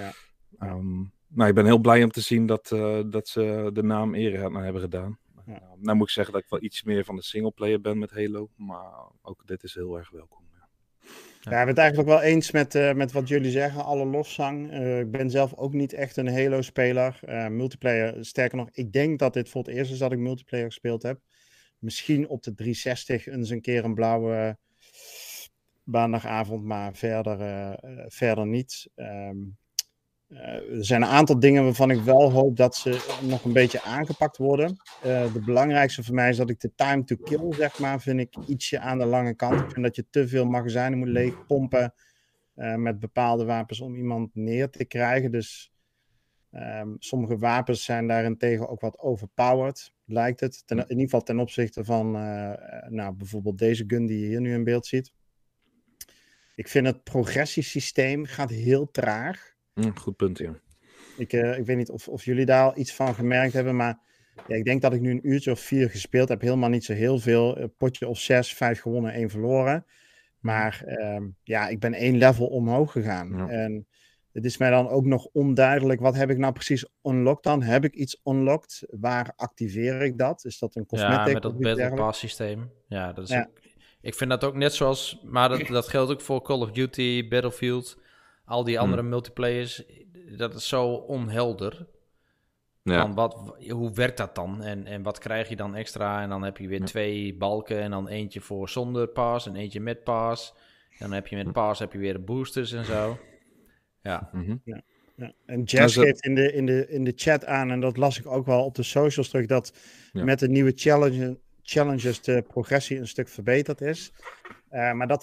Ik ben heel blij om te zien dat ze de naam eer aan hebben gedaan. Nou moet ik zeggen dat ik wel iets meer van de singleplayer ben met Halo. Maar ook dit is heel erg welkom. Ja, ik ben het eigenlijk wel eens met wat jullie zeggen, alle loszang. Ik ben zelf ook niet echt een Halo-speler. Multiplayer, sterker nog, ik denk dat dit voor het eerst is dat ik multiplayer gespeeld heb. Misschien op de 360 eens een keer een blauwe maandagavond, maar verder niet. Er zijn een aantal dingen waarvan ik wel hoop dat ze nog een beetje aangepakt worden. De belangrijkste voor mij is dat ik de time to kill, zeg maar, vind ik ietsje aan de lange kant. Ik vind dat je te veel magazijnen moet leegpompen met bepaalde wapens om iemand neer te krijgen. Dus sommige wapens zijn daarentegen ook wat overpowered, lijkt het. In ieder geval ten opzichte van bijvoorbeeld deze gun die je hier nu in beeld ziet. Ik vind het progressiesysteem gaat heel traag. Goed punt, ja. Ik weet niet of jullie daar al iets van gemerkt hebben, maar ik denk dat ik nu een uurtje of 4 gespeeld heb. Helemaal niet zo heel veel. Potje of 6, 5 gewonnen, 1 verloren. Maar ik ben 1 level omhoog gegaan. Ja. En het is mij dan ook nog onduidelijk, wat heb ik nou precies unlocked dan? Heb ik iets unlocked? Waar activeer ik dat? Is dat een cosmetic? Ja, met dat Battle Pass systeem. Ja, dat is ook, ik vind dat ook net zoals, maar dat geldt ook voor Call of Duty, Battlefield, al die andere multiplayers. Dat is zo onhelder. Ja. Hoe werkt dat dan? En wat krijg je dan extra? En dan heb je weer 2 balken en dan eentje voor zonder pass en eentje met pass. En dan heb je met pass heb je weer de boosters en zo. Ja. Ja. En Jazz geeft in de chat aan, en dat las ik ook wel op de socials terug, dat met de nieuwe challenges de progressie een stuk verbeterd is. Maar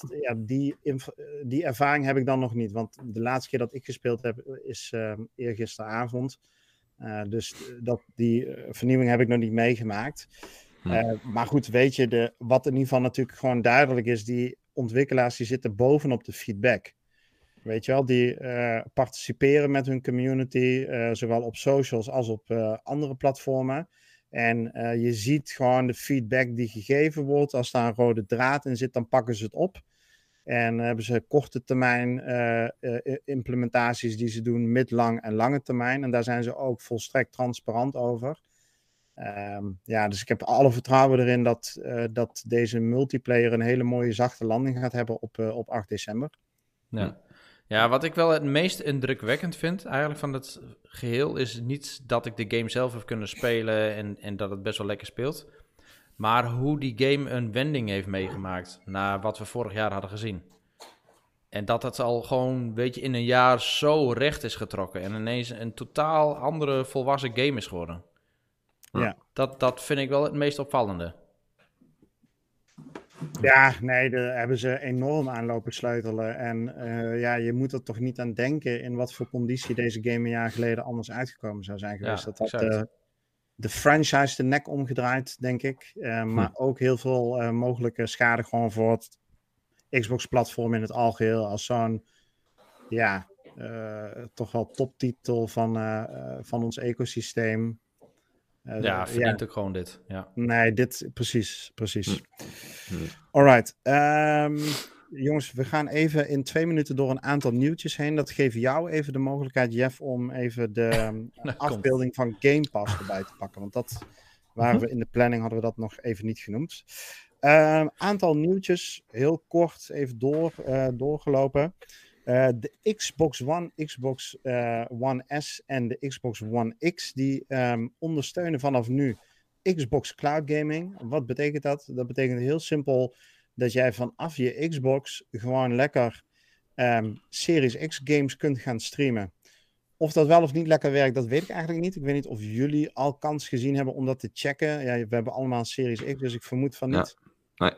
die ervaring heb ik dan nog niet. Want de laatste keer dat ik gespeeld heb is eergisteravond. Dus die vernieuwing heb ik nog niet meegemaakt. Maar goed, weet je, wat in ieder geval natuurlijk gewoon duidelijk is, die ontwikkelaars die zitten bovenop de feedback. Weet je wel, die participeren met hun community, zowel op socials als op andere platformen. En je ziet gewoon de feedback die gegeven wordt. Als daar een rode draad in zit, dan pakken ze het op. En hebben ze korte termijn implementaties die ze doen, midlang en lange termijn. En daar zijn ze ook volstrekt transparant over. Dus ik heb alle vertrouwen erin dat deze multiplayer een hele mooie zachte landing gaat hebben op 8 december. Ja. Ja, wat ik wel het meest indrukwekkend vind eigenlijk van het geheel is niet dat ik de game zelf heb kunnen spelen en dat het best wel lekker speelt. Maar hoe die game een wending heeft meegemaakt naar wat we vorig jaar hadden gezien. En dat het al gewoon, weet je, in een jaar zo recht is getrokken. En ineens een totaal andere volwassen game is geworden. Ja. Dat vind ik wel het meest opvallende. Ja, nee, daar hebben ze enorm aan lopen sleutelen. En je moet er toch niet aan denken in wat voor conditie deze game een jaar geleden anders uitgekomen zou zijn geweest. Ja, dat had de franchise de nek omgedraaid, denk ik. Maar ook heel veel mogelijke schade gewoon voor het Xbox-platform in het algeheel. Als zo'n, toch wel toptitel van ons ecosysteem. Verdient ook gewoon dit. Ja. Nee, dit, precies. Alright. Jongens, we gaan even in 2 minuten door een aantal nieuwtjes heen. Dat geeft jou even de mogelijkheid, Jeff, om even de afbeelding van Game Pass erbij te pakken. Want dat waren we in de planning, hadden we dat nog even niet genoemd. Aantal nieuwtjes, heel kort even doorgelopen. De Xbox One, Xbox One S en de Xbox One X, die ondersteunen vanaf nu Xbox Cloud Gaming. Wat betekent dat? Dat betekent heel simpel dat jij vanaf je Xbox gewoon lekker Series X games kunt gaan streamen. Of dat wel of niet lekker werkt, dat weet ik eigenlijk niet. Ik weet niet of jullie al kans gezien hebben om dat te checken. Ja, we hebben allemaal een Series X, dus ik vermoed van niet. Nee.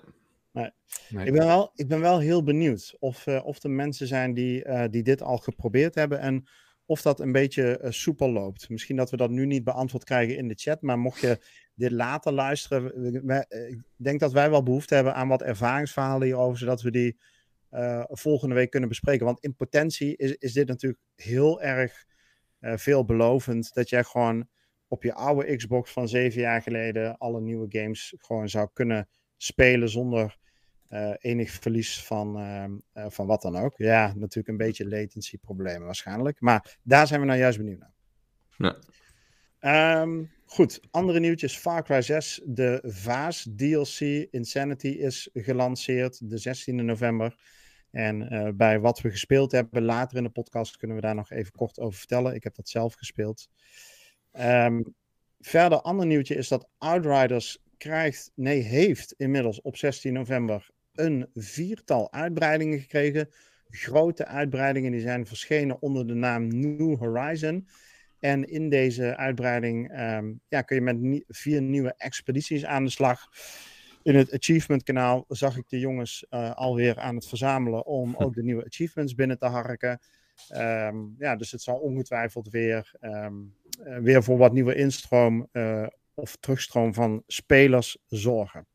Ik ben wel heel benieuwd of er mensen zijn die dit al geprobeerd hebben en of dat een beetje soepel loopt. Misschien dat we dat nu niet beantwoord krijgen in de chat, maar mocht je dit later luisteren, ik denk dat wij wel behoefte hebben aan wat ervaringsverhalen hierover, zodat we die volgende week kunnen bespreken. Want in potentie is dit natuurlijk heel erg veelbelovend, dat jij gewoon op je oude Xbox van 7 jaar geleden alle nieuwe games gewoon zou kunnen spelen zonder enig verlies van wat dan ook. Ja, natuurlijk een beetje latency problemen waarschijnlijk. Maar daar zijn we nou juist benieuwd naar. Ja. Goed, andere nieuwtjes. Far Cry 6, de Vaas DLC Insanity is gelanceerd de 16e november. En bij wat we gespeeld hebben later in de podcast kunnen we daar nog even kort over vertellen. Ik heb dat zelf gespeeld. Verder, ander nieuwtje is dat Outriders heeft inmiddels op 16 november een 4-tal uitbreidingen gekregen. Grote uitbreidingen die zijn verschenen onder de naam New Horizon. En in deze uitbreiding kun je met 4 nieuwe expedities aan de slag. In het achievement kanaal zag ik de jongens alweer aan het verzamelen om ook de nieuwe achievements binnen te harken. Dus het zal ongetwijfeld weer voor wat nieuwe instroom of terugstroom van spelers zorgen.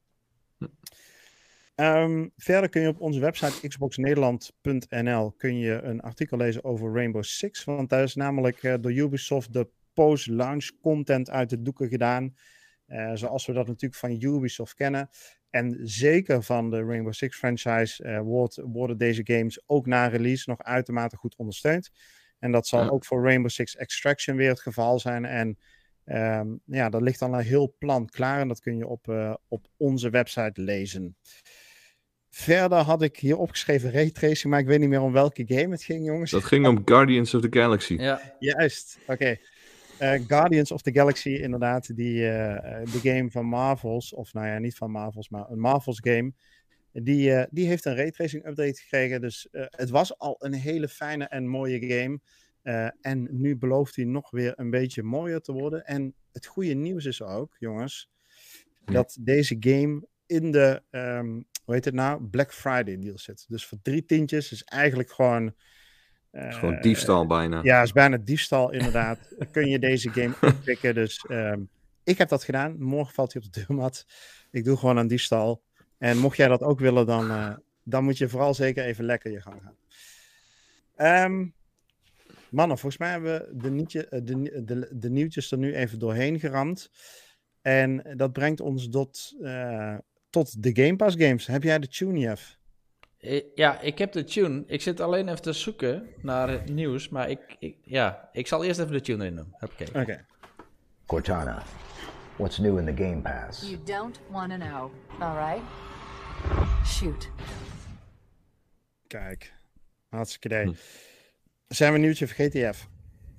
Verder kun je op onze website xboxnederland.nl kun je een artikel lezen over Rainbow Six. Want daar is namelijk door Ubisoft de post-launch content uit de doeken gedaan. Zoals we dat natuurlijk van Ubisoft kennen. En zeker van de Rainbow Six franchise worden deze games ook na release nog uitermate goed ondersteund. En dat zal ook voor Rainbow Six Extraction weer het geval zijn. En daar ligt dan een heel plan klaar en dat kun je op onze website lezen. Verder had ik hier opgeschreven raytracing, maar ik weet niet meer om welke game het ging, jongens. Dat ging om Guardians of the Galaxy. Ja. Juist, oké. Guardians of the Galaxy, inderdaad, de game van Marvels, of nou ja, niet van Marvels, maar een Marvels game. Die heeft een raytracing update gekregen, dus het was al een hele fijne en mooie game. En nu belooft hij nog weer een beetje mooier te worden. En het goede nieuws is ook, jongens, dat deze game in de, Black Friday deal zit. Dus voor $3 is eigenlijk gewoon... Het is gewoon diefstal bijna. Ja, het is bijna diefstal inderdaad. Kun je deze game oppikken. Dus ik heb dat gedaan. Morgen valt hij op de deurmat. Ik doe gewoon aan diefstal. En mocht jij dat ook willen, dan moet je vooral zeker even lekker je gang gaan. Mannen, volgens mij hebben we de nieuwtjes er nu even doorheen geramd. En dat brengt ons tot de Game Pass games. Heb jij de tune, Jeff? Ja, ik heb de tune. Ik zit alleen even te zoeken naar het nieuws. Maar ik zal eerst even de tune erin doen. Oké. Cortana, what's new in the Game Pass? You don't want to know, all right? Shoot. Kijk. Hartstikke idee. Zijn we een nieuwtje voor GTF?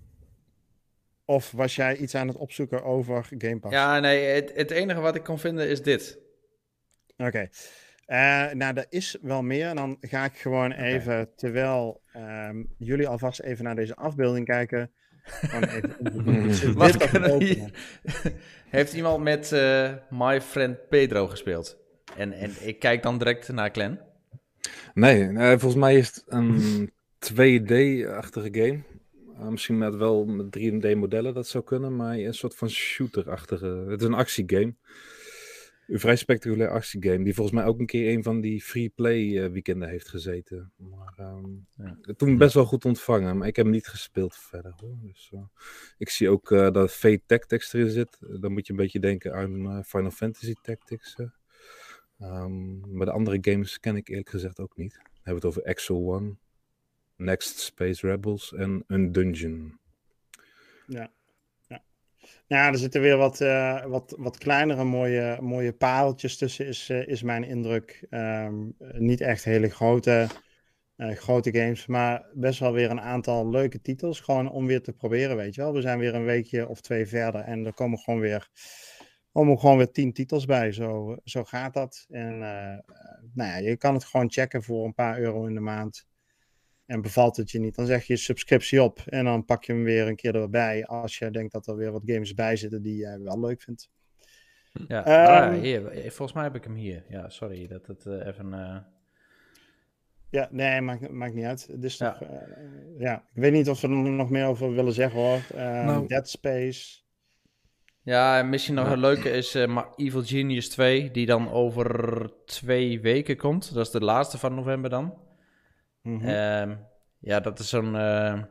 Of was jij iets aan het opzoeken over Game Pass? Ja, nee, het enige wat ik kon vinden is dit. Oké. Nou, er is wel meer. En dan ga ik gewoon even, terwijl jullie alvast even naar deze afbeelding kijken. Gewoon even Wat dit kunnen we openen. hier? Heeft iemand met My Friend Pedro gespeeld? En ik kijk dan direct naar Glenn. Nee, volgens mij is het een 2D-achtige game. Misschien met 3D-modellen, dat zou kunnen. Maar een soort van shooter-achtige. Het is een actiegame. Een vrij spectaculair actiegame. Die volgens mij ook een keer een van die free-play weekenden heeft gezeten. Maar toen best wel goed ontvangen. Maar ik heb hem niet gespeeld verder, hoor. Dus, ik zie ook dat Fate Tactics erin zit. Dan moet je een beetje denken aan Final Fantasy Tactics. Maar de andere games ken ik eerlijk gezegd ook niet. We hebben het over Exo One, Next Space Rebels en Undungeon. Ja. Ja, er zitten weer wat kleinere mooie pareltjes tussen, is mijn indruk. Niet echt hele grote games, maar best wel weer een aantal leuke titels. Gewoon om weer te proberen, weet je wel. We zijn weer een weekje of 2 verder en er komen gewoon weer 10 titels bij. Zo gaat dat. En nou ja, je kan het gewoon checken voor een paar euro in de maand. En bevalt het je niet, dan zeg je subscriptie op. En dan pak je hem weer een keer erbij. Als je denkt dat er weer wat games bij zitten die je wel leuk vindt. Ja, hier, volgens mij heb ik hem hier. Ja, sorry dat het even... Ja, nee, maakt niet uit. Het is Ja. toch... ik weet niet of we er nog meer over willen zeggen, hoor. Nou. Dead Space. Ja, en misschien nog een leuke is Evil Genius 2, die dan over 2 weken komt. Dat is de laatste van november dan. Mhm. Ja, dat is zo'n...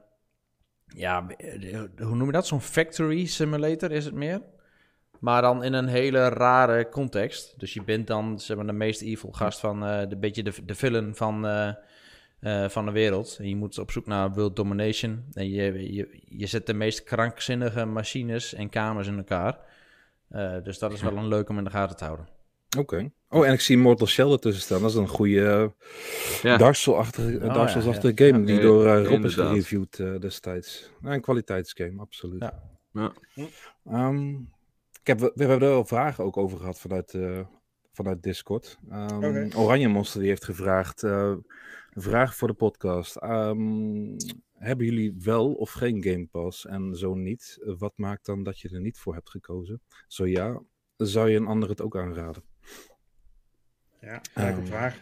hoe noem je dat? Zo'n factory simulator is het meer. Maar dan in een hele rare context. Dus je bent dan zeg maar, de meest evil gast van de villain van de wereld. En je moet op zoek naar world domination. En je zet de meest krankzinnige machines en kamers in elkaar. Dus dat is wel een leuk om in de gaten te houden. Oké. Oh, en ik zie Mortal Shell ertussen staan. Dat is een goede Dark Souls-achtige game. Die door Rob is inderdaad. gereviewd destijds. Een kwaliteitsgame, absoluut. Ja. Ja. We hebben er wel vragen ook over gehad vanuit Discord. Oké. Oranje Monster die heeft gevraagd... een vraag voor de podcast. Hebben jullie wel of geen Game Pass? En zo niet, wat maakt dan dat je er niet voor hebt gekozen? Zo ja, zou je een ander het ook aanraden? Ja, leuke vraag.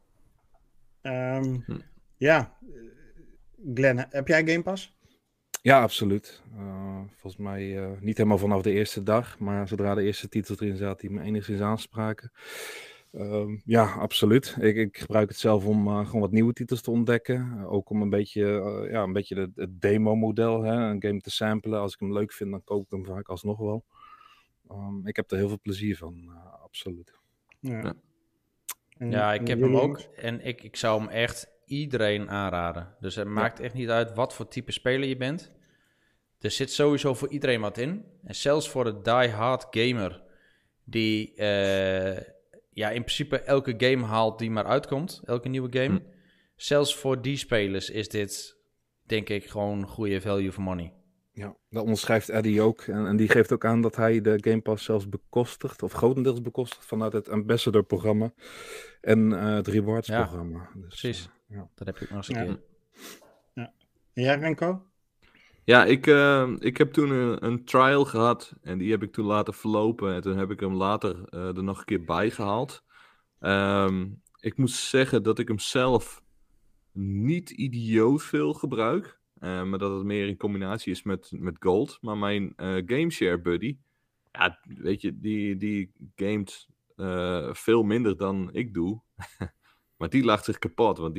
Ja, Glenn, heb jij Game Pass? Ja, absoluut. Volgens mij niet helemaal vanaf de eerste dag, maar zodra de eerste titels erin zaten die me enigszins aanspraken. Ja, absoluut. Ik gebruik het zelf om gewoon wat nieuwe titels te ontdekken. Ook om een beetje het demo-model, een game te samplen. Als ik hem leuk vind, dan koop ik hem vaak alsnog wel. Ik heb er heel veel plezier van, absoluut. Ja. Ja, ik heb jullie, hem ook. jongens? En ik zou hem echt iedereen aanraden. Dus het maakt echt niet uit wat voor type speler je bent. Er zit sowieso voor iedereen wat in. En zelfs voor de die-hard gamer... die in principe elke game haalt die maar uitkomt. Elke nieuwe game. Zelfs voor die spelers is dit, denk ik, gewoon goede value for money. Ja, dat onderschrijft Eddie ook. En die geeft ook aan dat hij de Game Pass zelfs bekostigt, of grotendeels bekostigt, vanuit het Ambassador-programma en het Rewards-programma. Dus, Precies. ja. Dat heb ik nog eens een keer. En jij, Renko? Ja, ik heb toen een trial gehad en die heb ik toen laten verlopen. En toen heb ik hem later er nog een keer bij gehaald. Ik moet zeggen dat ik hem zelf niet idioot veel gebruik. Maar dat het meer in combinatie is met Gold. Maar mijn GameShare buddy, ja, weet je, die gamet veel minder dan ik doe. Maar die lacht zich kapot, want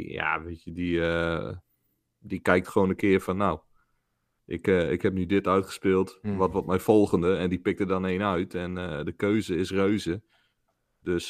die kijkt gewoon een keer van, nou, ik heb nu dit uitgespeeld, wat wordt mijn volgende? En die pikt er dan één uit en de keuze is reuze. Dus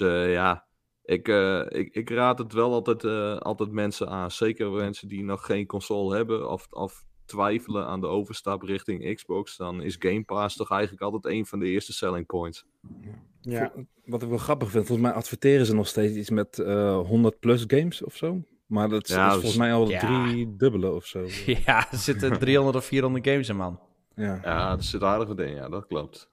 ik raad het wel altijd mensen aan. Zeker mensen die nog geen console hebben of twijfelen aan de overstap richting Xbox. Dan is Game Pass toch eigenlijk altijd een van de eerste selling points. Ja. Wat ik wel grappig vind, volgens mij adverteren ze nog steeds iets met 100 plus games of zo. Maar dat is Ja, volgens mij al ja. 3 dubbele of zo. Ja, er zitten 300 of 400 games in, man. Ja. Ja, er zit aardige dingen, ja, dat klopt.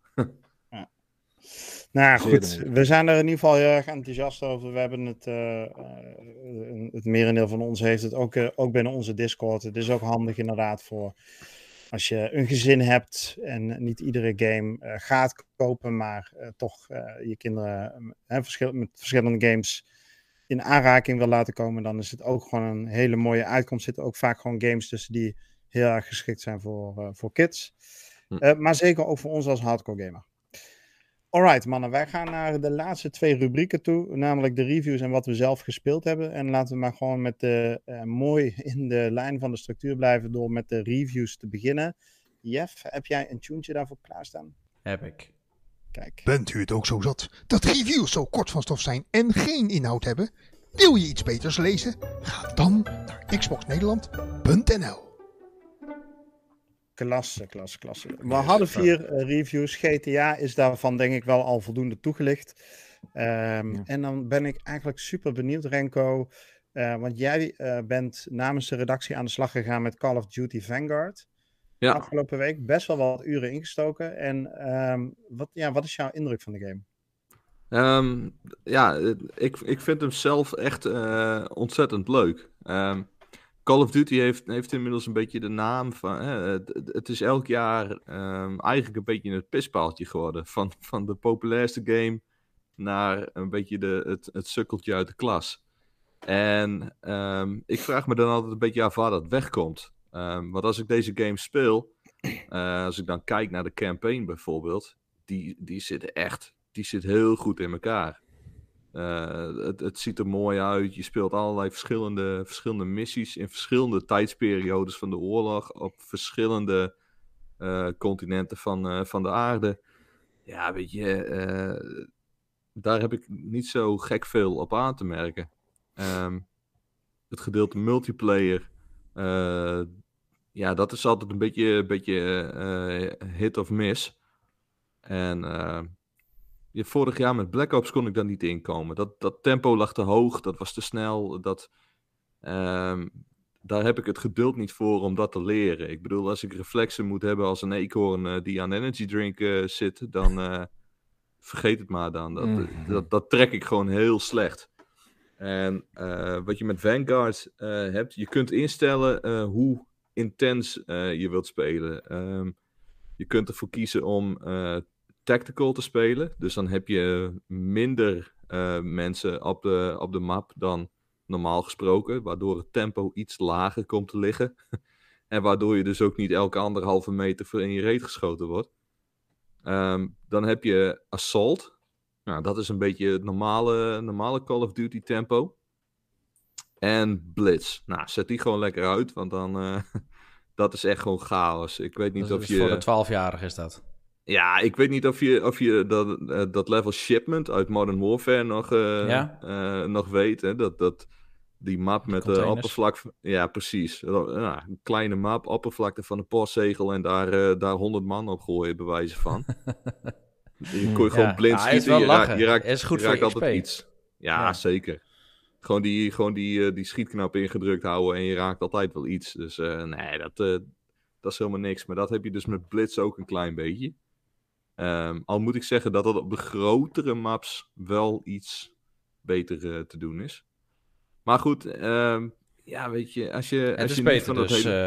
Nou Zeer goed, denk ik. we zijn er in ieder geval heel erg enthousiast over. We hebben het merendeel van ons heeft het ook binnen onze Discord. Het is ook handig inderdaad voor als je een gezin hebt en niet iedere game gaat kopen, maar toch je kinderen met verschillende games in aanraking wil laten komen, dan is het ook gewoon een hele mooie uitkomst. Er zitten ook vaak gewoon games tussen die heel erg geschikt zijn voor kids. Maar zeker ook voor ons als hardcore gamer. Alright mannen, wij gaan naar de laatste 2 rubrieken toe, namelijk de reviews en wat we zelf gespeeld hebben. En laten we maar gewoon met mooi in de lijn van de structuur blijven door met de reviews te beginnen. Jeff, heb jij een tuentje daarvoor klaarstaan? Heb ik. Kijk. Bent u het ook zo zat dat reviews zo kort van stof zijn en geen inhoud hebben? Wil je iets beters lezen? Ga dan naar xboxnederland.nl. Klasse. We hadden 4 reviews. GTA is daarvan denk ik wel al voldoende toegelicht. En dan ben ik eigenlijk super benieuwd, Renko. Want jij bent namens de redactie aan de slag gegaan met Call of Duty Vanguard. Ja. Afgelopen week best wel wat uren ingestoken. En wat is jouw indruk van de game? Ik vind hem zelf echt ontzettend leuk. Call of Duty heeft inmiddels een beetje de naam van... het is elk jaar eigenlijk een beetje het pispaaltje geworden. Van de populairste game naar een beetje het sukkeltje uit de klas. En ik vraag me dan altijd een beetje af waar dat wegkomt. Want als ik deze game speel... als ik dan kijk naar de campaign bijvoorbeeld... Die zit heel goed in elkaar. Het ziet er mooi uit. Je speelt allerlei verschillende missies in verschillende tijdsperiodes van de oorlog. Op verschillende continenten van de aarde. Ja, weet je, daar heb ik niet zo gek veel op aan te merken. Het gedeelte multiplayer, dat is altijd een beetje hit of miss. En vorig jaar met Black Ops kon ik daar niet inkomen. Dat tempo lag te hoog, dat was te snel. Daar heb ik het geduld niet voor om dat te leren. Ik bedoel, als ik reflexen moet hebben als een eekhoorn die aan energy drink zit, dan vergeet het maar dan. Dat trek ik gewoon heel slecht. En wat je met Vanguard hebt, je kunt instellen hoe intens je wilt spelen. Je kunt ervoor kiezen om tactical te spelen. Dus dan heb je minder mensen op de map dan normaal gesproken. Waardoor het tempo iets lager komt te liggen. En waardoor je dus ook niet elke 1,5 meter voor in je reet geschoten wordt. Dan heb je Assault. Nou, dat is een beetje het normale Call of Duty tempo. En Blitz. Nou, zet die gewoon lekker uit. Want dan... dat is echt gewoon chaos. Ik weet niet of je... Voor de 12-jarige is dat. Ja, ik weet niet of je dat level shipment uit Modern Warfare nog weet. Hè? Die map met de oppervlak... Ja, precies. Een kleine map, oppervlakte van een postzegel en daar 100 man op gooien, bij wijze van. Je kon je gewoon blind schieten. Je raakt altijd iets. Ja, zeker. Gewoon die schietknop ingedrukt houden en je raakt altijd wel iets. Dus nee, dat is helemaal niks. Maar dat heb je dus met Blitz ook een klein beetje. Al moet ik zeggen dat op de grotere maps wel iets beter te doen is. Maar goed, weet je, als je niet van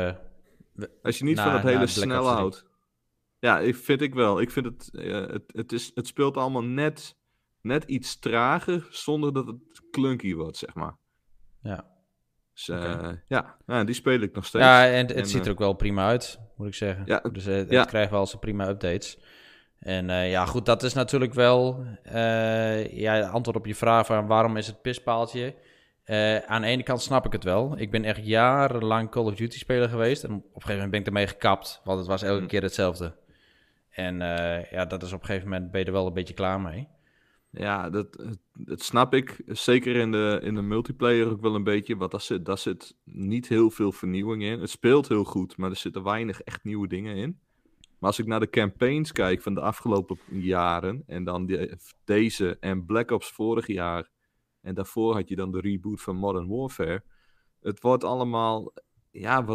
het hele snel houdt. Ja, vind ik wel. Ik vind het speelt allemaal net iets trager, zonder dat het clunky wordt, zeg maar. Ja. Dus die speel ik nog steeds. Ja, en het ziet er ook wel prima uit, moet ik zeggen. Ja, dus het krijgt wel zijn prima updates. En goed, dat is natuurlijk wel antwoord op je vraag van waarom is het pispaaltje. Aan de ene kant snap ik het wel. Ik ben echt jarenlang Call of Duty speler geweest. En op een gegeven moment ben ik ermee gekapt, want het was elke keer hetzelfde. En dat is op een gegeven moment ben je er wel een beetje klaar mee. Ja, dat snap ik. Zeker in de multiplayer ook wel een beetje. Want daar zit niet heel veel vernieuwing in. Het speelt heel goed, maar er zitten weinig echt nieuwe dingen in. Maar als ik naar de campaigns kijk van de afgelopen jaren... en dan deze en Black Ops vorig jaar... en daarvoor had je dan de reboot van Modern Warfare... het wordt allemaal, ja,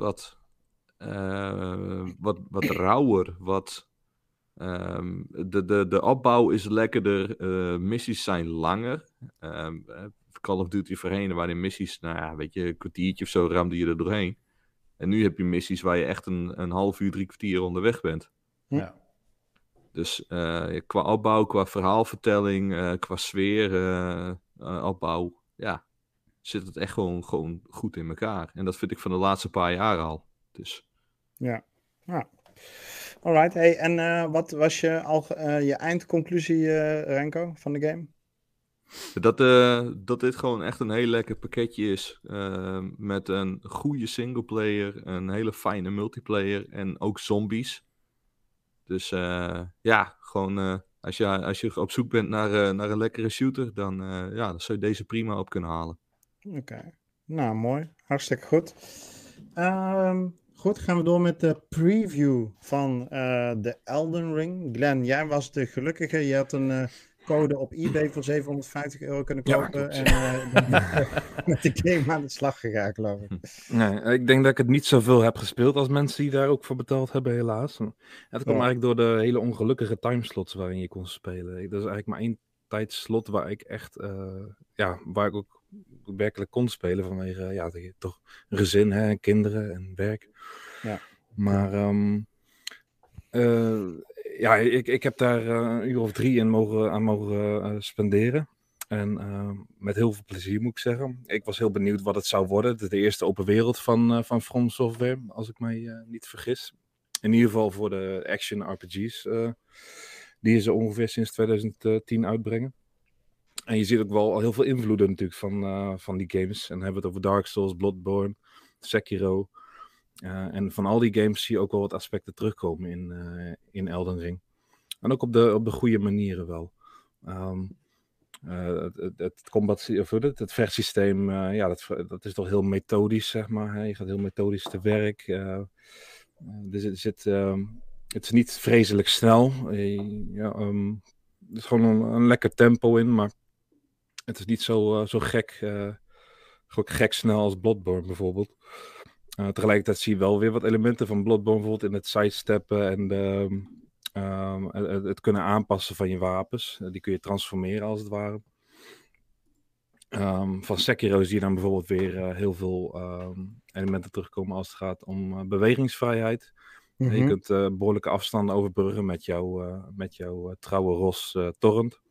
wat rauwer, de opbouw is lekkerder, missies zijn langer. Call of Duty voorheen waren missies, nou ja, weet je, een kwartiertje of zo ramde je er doorheen. En nu heb je missies waar je echt een half uur, 3 kwartier onderweg bent. Ja. Dus qua opbouw, qua verhaalvertelling, qua sfeer, opbouw, ja, zit het echt gewoon goed in elkaar. En dat vind ik van de laatste paar jaar al. Dus. Ja. Alright. Hey, en wat was je eindconclusie, Renko, van de game? Dat dit gewoon echt een heel lekker pakketje is. Met een goede singleplayer, een hele fijne multiplayer en ook zombies. Dus ja, gewoon als je op zoek bent naar een lekkere shooter, dan zou je deze prima op kunnen halen. Oké. Nou, mooi. Hartstikke goed. Goed, gaan we door met de preview van de Elden Ring. Glenn, jij was de gelukkige. Je had een code op eBay voor €750 kunnen kopen. En met de game aan de slag gegaan, geloof ik. Nee, ik denk dat ik het niet zoveel heb gespeeld als mensen die daar ook voor betaald hebben, helaas. Het kwam eigenlijk door de hele ongelukkige timeslots waarin je kon spelen. Dat is eigenlijk maar 1 tijdslot waar ik echt, waar ik ook werkelijk kon spelen vanwege toch een gezin, hè, kinderen en werk. Ja. Maar ik heb daar een uur of 3 aan mogen spenderen. En met heel veel plezier, moet ik zeggen. Ik was heel benieuwd wat het zou worden. Het is de eerste open wereld van From Software, als ik mij niet vergis. In ieder geval voor de action RPG's, die ze ongeveer sinds 2010 uitbrengen. En je ziet ook wel al heel veel invloeden natuurlijk van die games. En dan hebben we het over Dark Souls, Bloodborne, Sekiro. En van al die games zie je ook wel wat aspecten terugkomen in Elden Ring. En ook op de goede manieren wel. Het vechtsysteem, dat is toch heel methodisch, zeg maar. Hè? Je gaat heel methodisch te werk. Het is niet vreselijk snel. Er is gewoon een lekker tempo in, maar het is niet zo gek snel als Bloodborne bijvoorbeeld. Tegelijkertijd zie je wel weer wat elementen van Bloodborne, bijvoorbeeld in het sidesteppen en het kunnen aanpassen van je wapens. Die kun je transformeren als het ware. Van Sekiro zie je dan bijvoorbeeld weer heel veel elementen terugkomen als het gaat om bewegingsvrijheid. Mm-hmm. Je kunt behoorlijke afstanden overbruggen met jouw trouwe ros Torrent.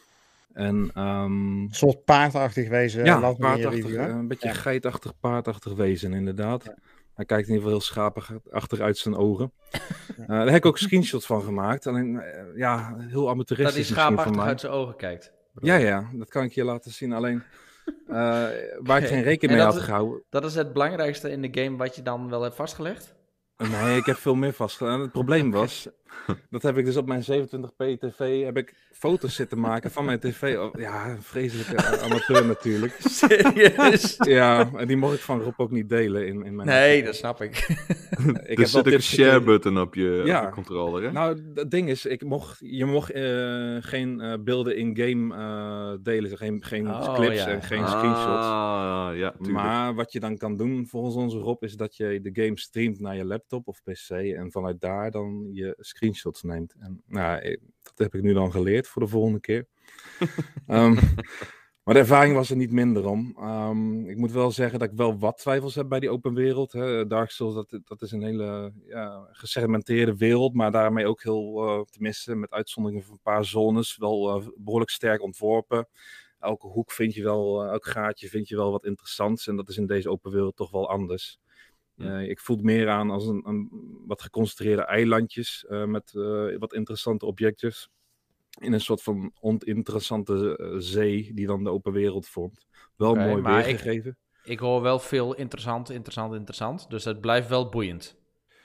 Een soort paardachtig wezen. Ja, een beetje geitachtig, paardachtig wezen inderdaad. Ja. Hij kijkt in ieder geval heel schapig uit zijn ogen. Daar heb ik ook screenshots van gemaakt. Alleen, heel amateuristisch. Dat hij schaapachtig uit zijn ogen kijkt. Ja, dat kan ik je laten zien. Alleen, waar ik geen rekening mee had gehouden. Dat is het belangrijkste in de game wat je dan wel hebt vastgelegd? Nee, ik heb veel meer vastgelegd. Het probleem was, dat heb ik dus op mijn 27p tv, heb ik foto's zitten maken van mijn tv. Ja, een vreselijke amateur natuurlijk. Serieus? Ja, en die mocht ik van Rob ook niet delen in mijn... Nee, dat snap ik. Er zit ook een share-button op je controller, hè? Nou, het ding is, je mocht geen beelden in-game delen. Geen clips en geen screenshots. Ja, maar wat je dan kan doen, volgens onze Rob, is dat je de game streamt naar je laptop of PC en vanuit daar dan je screenshots neemt. En dat heb ik nu dan geleerd voor de volgende keer. Maar de ervaring was er niet minder om. Ik moet wel zeggen dat ik wel wat twijfels heb bij die open wereld. Hè. Dark Souls, dat is een hele gesegmenteerde wereld, maar daarmee ook heel, tenminste met uitzonderingen van een paar zones, wel behoorlijk sterk ontworpen. Elke hoek vind je wel, elk gaatje vind je wel wat interessants en dat is in deze open wereld toch wel anders. Ik voel het meer aan als een wat geconcentreerde eilandjes met wat interessante objectjes. In een soort van oninteressante zee die dan de open wereld vormt. Wel mooi weergegeven. Ik hoor wel veel interessant. Dus het blijft wel boeiend.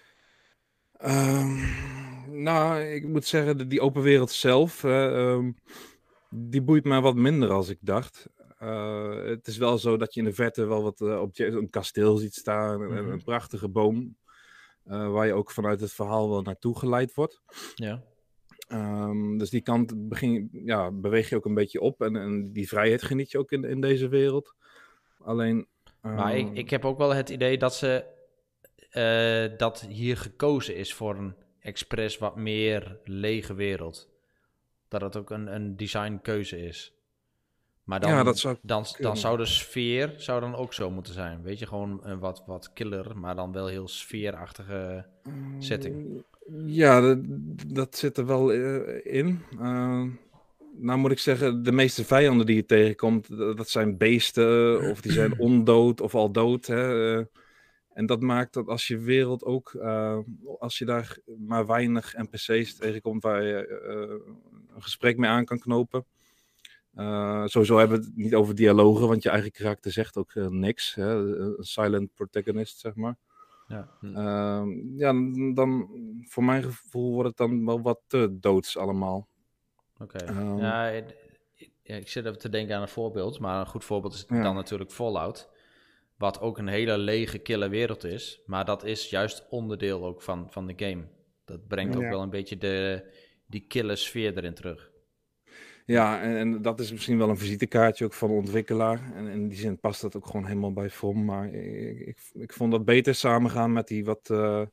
Ik moet zeggen, die open wereld zelf, die boeit mij wat minder als ik dacht. Het is wel zo dat je in de verte wel wat een kasteel ziet staan, een prachtige boom, waar je ook vanuit het verhaal wel naartoe geleid wordt. Ja. Dus die kant beweeg je ook een beetje op en die vrijheid geniet je ook in deze wereld. Alleen, Maar ik heb ook wel het idee dat dat hier gekozen is voor een expres wat meer lege wereld. Dat het ook een designkeuze is. Maar dan, Ja, dat zou dan kunnen. zou de sfeer dan ook zo moeten zijn. Weet je, gewoon een wat killer, maar dan wel heel sfeerachtige setting. Ja, dat zit er wel in. Nou moet ik zeggen, de meeste vijanden die je tegenkomt, dat zijn beesten of die zijn ondood of al dood. Hè? En dat maakt dat als je wereld ook, als je daar maar weinig NPC's tegenkomt waar je een gesprek mee aan kan knopen. Sowieso hebben we het niet over dialogen, want je eigen karakter zegt ook niks. Hè? Een silent protagonist, zeg maar. Ja. Ja, dan voor mijn gevoel wordt het dan wel wat te doods allemaal. Oké. Ja, ik zit even te denken aan een voorbeeld, maar een goed voorbeeld is dan natuurlijk Fallout. Wat ook een hele lege, kille wereld is. Maar dat is juist onderdeel ook van de game. Dat brengt ook wel een beetje die kille sfeer erin terug. Ja, en dat is misschien wel een visitekaartje ook van de ontwikkelaar. En in die zin past dat ook gewoon helemaal bij From. Maar ik vond dat beter samengaan met die wat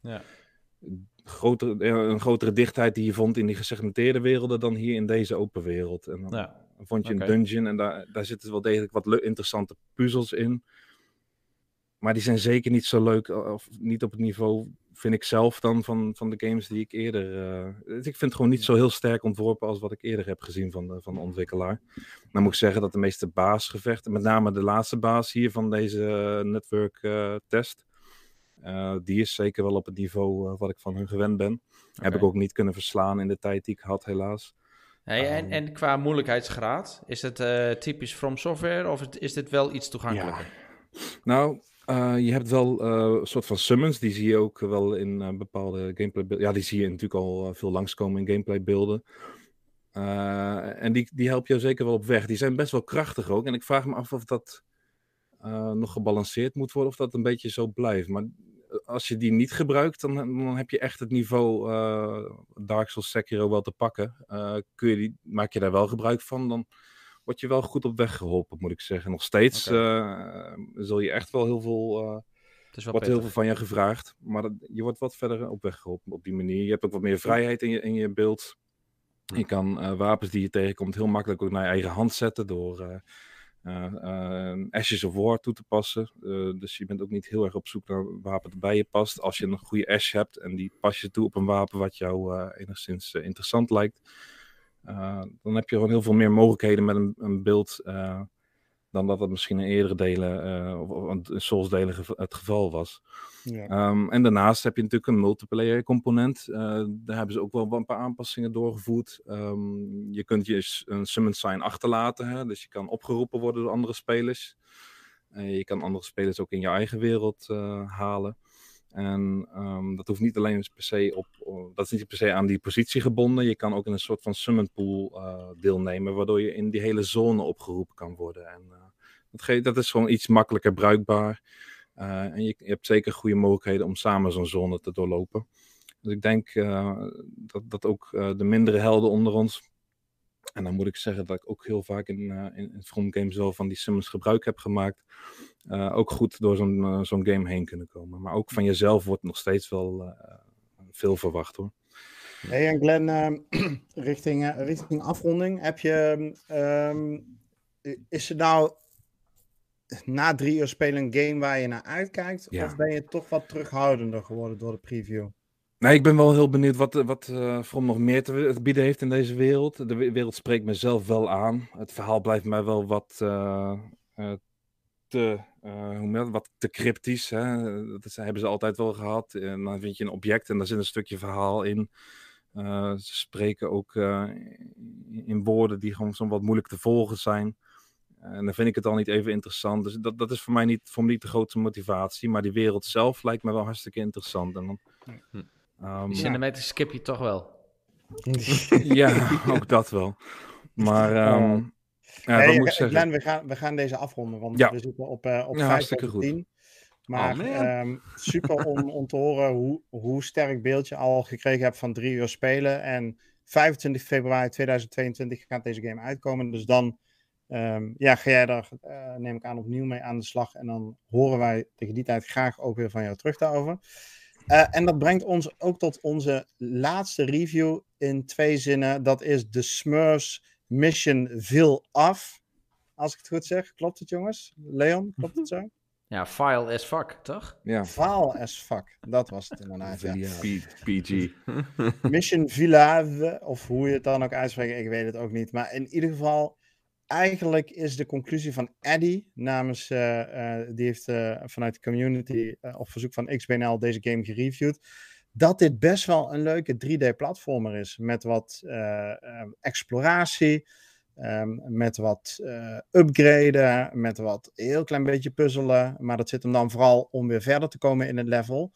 een grotere dichtheid die je vond in die gesegmenteerde werelden dan hier in deze open wereld. En dan vond je een dungeon en daar zitten wel degelijk wat interessante puzzels in. Maar die zijn zeker niet zo leuk, of niet op het niveau, vind ik zelf dan, van de games die ik eerder... ik vind het gewoon niet zo heel sterk ontworpen als wat ik eerder heb gezien van de ontwikkelaar. Dan moet ik zeggen dat de meeste baasgevechten, met name de laatste baas hier van deze network test, die is zeker wel op het niveau wat ik van hun gewend ben. Heb ik ook niet kunnen verslaan in de tijd die ik had, helaas. Hey, en qua moeilijkheidsgraad, is het typisch From Software of is dit wel iets toegankelijker? Ja. Nou... je hebt wel een soort van summons, die zie je ook wel in bepaalde gameplay beelden. Ja, die zie je natuurlijk al veel langskomen in gameplay beelden. En die helpen jou zeker wel op weg. Die zijn best wel krachtig ook. En ik vraag me af of dat nog gebalanceerd moet worden, of dat een beetje zo blijft. Maar als je die niet gebruikt, dan heb je echt het niveau Dark Souls Sekiro wel te pakken. Maak je daar wel gebruik van, dan word je wel goed op weg geholpen, moet ik zeggen. Nog steeds zul je echt wel heel veel... wordt heel veel van je gevraagd. Maar je wordt wat verder op weg geholpen op die manier. Je hebt ook wat meer vrijheid in je beeld. Je kan wapens die je tegenkomt heel makkelijk ook naar je eigen hand zetten door Ashes of War toe te passen. Dus je bent ook niet heel erg op zoek naar een wapen dat bij je past. Als je een goede Ash hebt en die pas je toe op een wapen wat jou enigszins interessant lijkt. Dan heb je gewoon heel veel meer mogelijkheden met een beeld dan dat het misschien in eerdere delen of in Souls delen het geval was. Ja. En daarnaast heb je natuurlijk een multiplayer component. Daar hebben ze ook wel een paar aanpassingen doorgevoerd. Je kunt een summon sign achterlaten, hè? Dus je kan opgeroepen worden door andere spelers. Je kan andere spelers ook in je eigen wereld halen. En dat hoeft niet alleen per se dat is niet per se aan die positie gebonden. Je kan ook in een soort van summon pool deelnemen, waardoor je in die hele zone opgeroepen kan worden. En dat is gewoon iets makkelijker bruikbaar. En je hebt zeker goede mogelijkheden om samen zo'n zone te doorlopen. Dus ik denk dat ook de mindere helden onder ons. En dan moet ik zeggen dat ik ook heel vaak in From Games wel van die summons gebruik heb gemaakt. Ook goed door zo'n game heen kunnen komen. Maar ook van jezelf wordt nog steeds wel veel verwacht, hoor. Hey, en Glenn, richting afronding, heb je... is er nou na 3 uur spelen een game waar je naar uitkijkt? Ja. Of ben je toch wat terughoudender geworden door de preview? Nee, ik ben wel heel benieuwd wat From nog meer te bieden heeft in deze wereld. De wereld spreekt mezelf wel aan. Het verhaal blijft mij wel wat te cryptisch. Hè? Dat hebben ze altijd wel gehad. En dan vind je een object en daar zit een stukje verhaal in. Ze spreken ook in woorden die gewoon zo wat moeilijk te volgen zijn. En dan vind ik het al niet even interessant. Dus dat is voor mij niet de grootste motivatie. Maar die wereld zelf lijkt me wel hartstikke interessant. En dan... Die cinematic skip je toch wel. Ja, ook dat wel. Maar wat moet ik zeggen? Glenn, we gaan deze afronden, want we zitten op 5/10. Maar super om te horen hoe sterk beeld je al gekregen hebt van 3 uur spelen. En 25 februari 2022 gaat deze game uitkomen. Dus dan Ja, ga jij daar, neem ik aan, opnieuw mee aan de slag. En dan horen wij tegen die tijd graag ook weer van jou terug daarover. En dat brengt ons ook tot onze laatste review in 2 zinnen. Dat is The Smurfs Mission Vil Af. Als ik het goed zeg. Klopt het, jongens? Leon, klopt het zo? Ja, file as fuck, toch? Ja. Vaal as fuck. Dat was het inderdaad, ja. PG. Mission Villave, of hoe je het dan ook uitspreekt, ik weet het ook niet. Maar in ieder geval, eigenlijk is de conclusie van Eddie, die heeft vanuit de community op verzoek van XBNL deze game gereviewd, dat dit best wel een leuke 3D-platformer is. Met wat exploratie, met wat upgraden, met wat heel klein beetje puzzelen. Maar dat zit hem dan vooral om weer verder te komen in het level.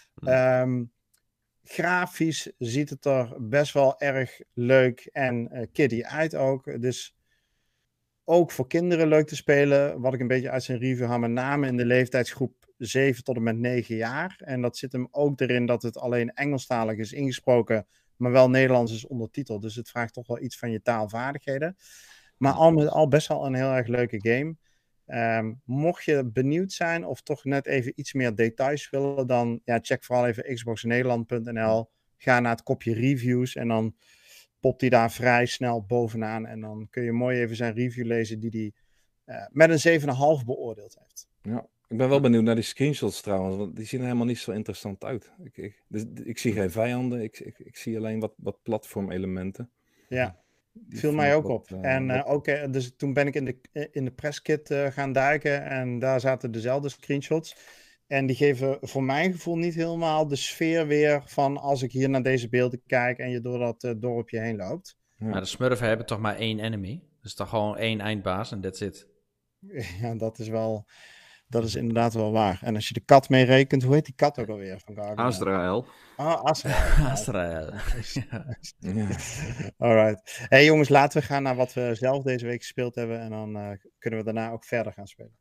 Grafisch ziet het er best wel erg leuk en kiddie uit ook. Dus ook voor kinderen leuk te spelen. Wat ik een beetje uit zijn review haal, met name in de leeftijdsgroep 7 tot en met 9 jaar. En dat zit hem ook erin dat het alleen Engelstalig is ingesproken, maar wel Nederlands is ondertiteld. Dus het vraagt toch wel iets van je taalvaardigheden. Maar al met al best wel een heel erg leuke game. Mocht je benieuwd zijn of toch net even iets meer details willen, dan check vooral even xboxnederland.nl. Ga naar het kopje reviews en dan popt hij daar vrij snel bovenaan. En dan kun je mooi even zijn review lezen die hij met een 7,5 beoordeeld heeft. Ja, ik ben wel benieuwd naar die screenshots trouwens, want die zien er helemaal niet zo interessant uit. Ik zie geen vijanden, ik zie alleen wat platformelementen. Ja, viel mij ook op. Dus toen ben ik in de presskit gaan duiken en daar zaten dezelfde screenshots. En die geven voor mijn gevoel niet helemaal de sfeer weer van als ik hier naar deze beelden kijk en je door dat dorpje heen loopt. Ja. Maar de smurfen hebben toch maar 1 enemy? Dus toch gewoon 1 eindbaas en that's it. Ja, dat is inderdaad wel waar. En als je de kat mee rekent, hoe heet die kat ook alweer? Van Gargamel? Azrael. Azrael. Azrael. Ja. Alright. Hey jongens, laten we gaan naar wat we zelf deze week gespeeld hebben. En dan kunnen we daarna ook verder gaan spelen.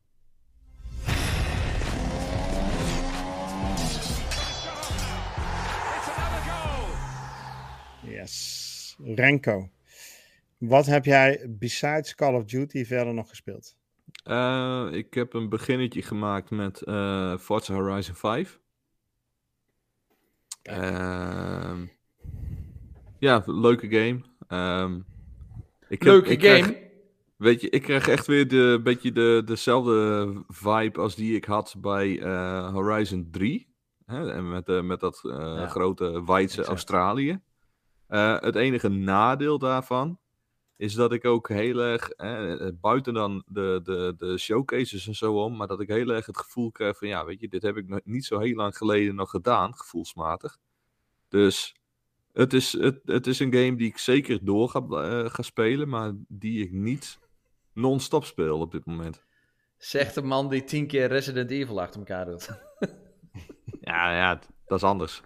Yes. Renko, wat heb jij besides Call of Duty verder nog gespeeld? Ik heb een beginnetje gemaakt met Forza Horizon 5. Ja, leuke game. Weet je, ik krijg echt weer dezelfde vibe als die ik had bij Horizon 3. Hè, en met dat grote weidse Australië. Het enige nadeel daarvan is dat ik ook heel erg, buiten dan de showcases en zo om, maar dat ik heel erg het gevoel krijg van, ja, weet je, dit heb ik niet zo heel lang geleden nog gedaan, gevoelsmatig. Dus het is een game die ik zeker door ga spelen, maar die ik niet non-stop speel op dit moment. Zegt de man die 10 keer Resident Evil achter elkaar doet. Ja, dat is anders.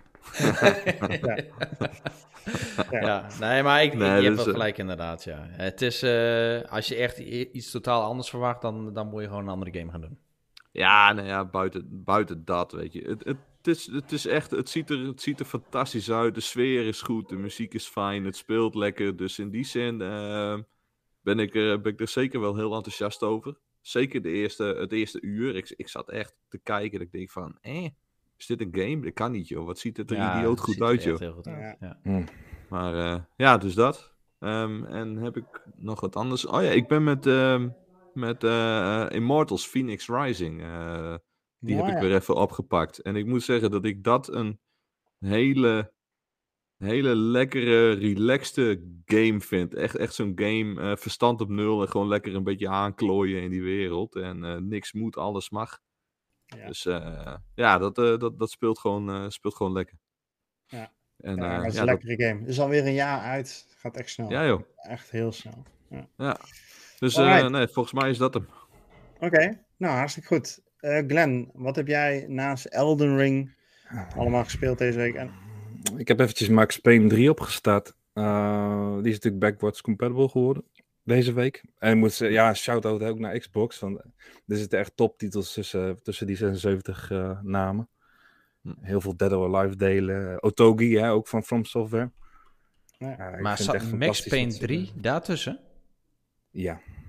Ja, nee, maar je hebt dus, wel gelijk inderdaad, ja. Het is, als je echt iets totaal anders verwacht, dan moet je gewoon een andere game gaan doen. Ja, nou ja, buiten dat, weet je. Het is echt, het ziet er fantastisch uit. De sfeer is goed, de muziek is fijn, het speelt lekker. Dus in die zin ben ik er zeker wel heel enthousiast over. Zeker het eerste uur. Ik zat echt te kijken en ik denk van, is dit een game? Dat kan niet, joh. Wat ziet het er idioot goed uit, joh. Heel goed uit. Ja. Maar dus dat. En heb ik nog wat anders? Oh ja, ik ben met Immortals Phoenix Rising. Die heb ik weer even opgepakt. En ik moet zeggen dat ik dat een hele lekkere, relaxte game vind. Echt zo'n game, verstand op nul en gewoon lekker een beetje aanklooien in die wereld. En niks moet, alles mag. Ja. Dus dat speelt gewoon lekker. Ja. En, het is een lekkere game. Het is alweer een jaar uit. Het gaat echt snel. Ja, joh. Echt heel snel. Ja. Dus volgens mij is dat hem. Oké, nou hartstikke goed. Glenn, wat heb jij naast Elden Ring allemaal gespeeld deze week? Ik heb eventjes Max Payne 3 opgestart. Die is natuurlijk backwards compatible geworden deze week. En ik moet zeggen, shout-out ook naar Xbox. Want er zitten echt toptitels tussen die 76 namen. Heel veel Dead or Alive delen. Otogi, ook van From Software. Maar zat Max Payne 3 daartussen? Ja.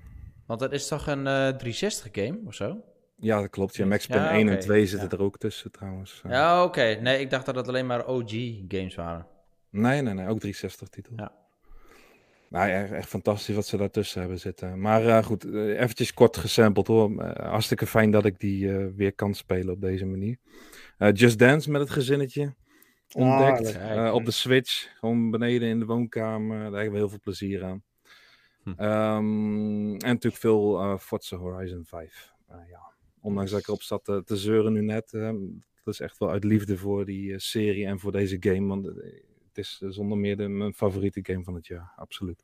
Want dat is toch een 360 game of zo? Ja, dat klopt. Ja, Max Payne Ja, 1 oké. en 2 zitten er ook tussen trouwens. Ja, oké. Nee, ik dacht dat het alleen maar OG games waren. Nee, ook 360 titel. Ja. Nou, echt fantastisch wat ze daartussen hebben zitten. Maar goed, eventjes kort gesampled hoor. Hartstikke fijn dat ik die weer kan spelen op deze manier. Just Dance met het gezinnetje. Ontdekt kijk. op de Switch. Gewoon beneden in de woonkamer. Daar hebben we heel veel plezier aan. En natuurlijk veel Forza Horizon 5. Ondanks dat ik erop zat te zeuren nu net. Dat is echt wel uit liefde voor die serie en voor deze game. Want het is zonder meer mijn favoriete game van het jaar. Absoluut.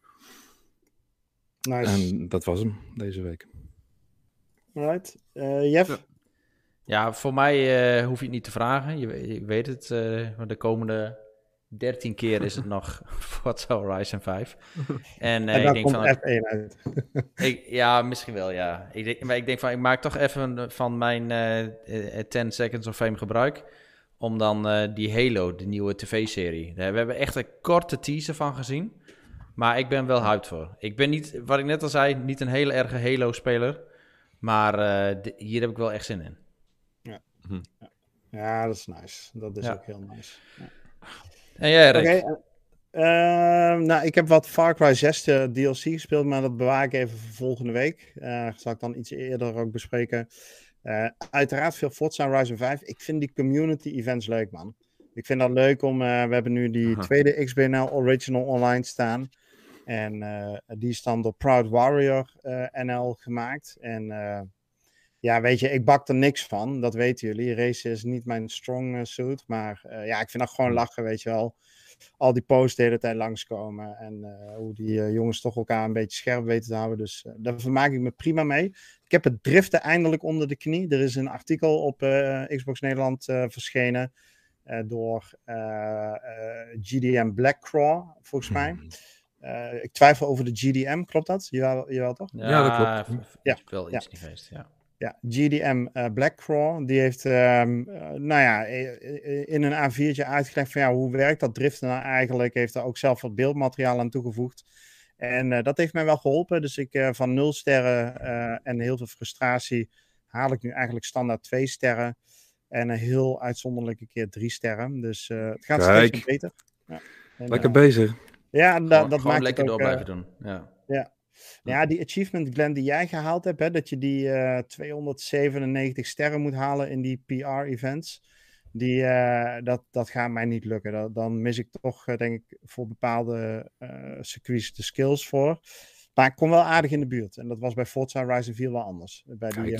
Nice. En dat was hem deze week. Alright. Jeff? Ja, voor mij hoef je het niet te vragen. Je weet het, de komende 13 keer is het nog Forza Horizon 5. En En ik daar denk komt van... F1 uit. Ja, misschien wel, ja. Maar ik denk van, ik maak toch even van mijn 10 seconds of fame gebruik. Om dan die Halo, de nieuwe tv-serie. We hebben echt een korte teaser van gezien. Maar ik ben wel hyped voor. Ik ben niet, wat ik net al zei, niet een hele erge Halo-speler. Maar hier heb ik wel echt zin in. Ja, dat is nice. Dat is ook heel nice. Ja. En jij, Rick? Oké, nou, ik heb wat Far Cry 6 DLC gespeeld, maar dat bewaar ik even voor volgende week. Zal ik dan iets eerder ook bespreken. Uiteraard veel Forza Horizon 5. Ik vind die community events leuk, man. Ik vind dat leuk om... we hebben nu die tweede XBNL Original online staan. En die is dan door Proud Warrior NL gemaakt. En ja, weet je, ik bak er niks van. Dat weten jullie. Racen is niet mijn strong suit. Maar ja, ik vind dat gewoon lachen, weet je wel. Al die posts de hele tijd langskomen. En hoe die jongens toch elkaar een beetje scherp weten te houden. Dus daar vermaak ik me prima mee. Ik heb het driften eindelijk onder de knie. Er is een artikel op Xbox Nederland verschenen. Door GDM Blackcraw, volgens mij. Ik twijfel over de GDM, klopt dat? Jawel toch? Ja, dat klopt. Ja, wel iets niet geweest, ja. Ja, GDM Blackcraw, die heeft nou ja, in een A4'tje uitgelegd van ja, hoe werkt dat driften nou eigenlijk? Heeft er ook zelf wat beeldmateriaal aan toegevoegd. En dat heeft mij wel geholpen. Dus ik van 0 sterren en heel veel frustratie haal ik nu eigenlijk standaard 2 sterren. En een heel uitzonderlijke keer 3 sterren. Dus het gaat steeds beter. Ja. En, lekker bezig. Ja, dat gewoon maakt lekker het ook, door blijven doen. Ja. Ja, die achievement, Glenn, die jij gehaald hebt, hè, dat je die 297 sterren moet halen in die PR-events, dat gaat mij niet lukken. Dan mis ik toch, denk ik, voor bepaalde circuits de skills voor. Maar ik kom wel aardig in de buurt. En dat was bij Forza Horizon 4 wel anders. Bij die,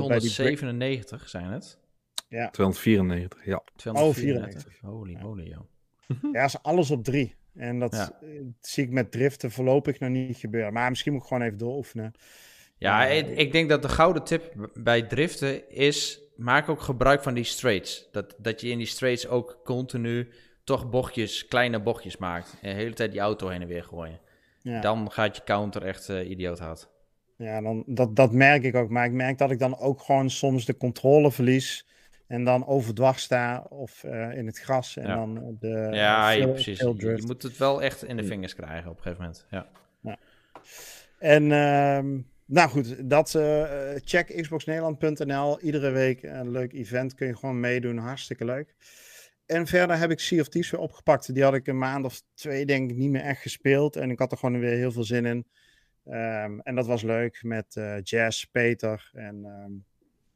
297 zijn het? Ja. 294, ja. 294. Holy moly, joh. Ja, is alles op 3. En dat zie ik met driften voorlopig nog niet gebeuren. Maar misschien moet ik gewoon even dooroefenen. Ja, ik denk dat de gouden tip bij driften is... maak ook gebruik van die straights. Dat je in die straights ook continu toch kleine bochtjes maakt. En de hele tijd die auto heen en weer gooien. Ja. Dan gaat je counter echt idioot hard. Ja, dat merk ik ook. Maar ik merk dat ik dan ook gewoon soms de controle verlies... En dan overdwars sta of in het gras. En dan de. Ja, precies. Je moet het wel echt in de vingers krijgen op een gegeven moment. Ja. En nou goed, dat check xboxnederland.nl. Iedere week een leuk event. Kun je gewoon meedoen. Hartstikke leuk. En verder heb ik Sea of Thieves weer opgepakt. Die had ik een maand of 2 denk ik niet meer echt gespeeld. En ik had er gewoon weer heel veel zin in. En dat was leuk met Jazz, Peter en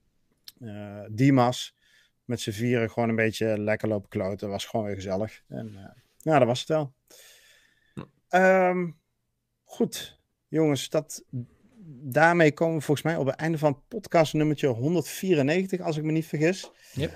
Dimas. Met z'n vieren gewoon een beetje lekker lopen kloten. Was gewoon weer gezellig. En ja, dat was het wel. Goed, jongens. Daarmee komen we volgens mij op het einde van podcast nummertje 194, als ik me niet vergis. Yep.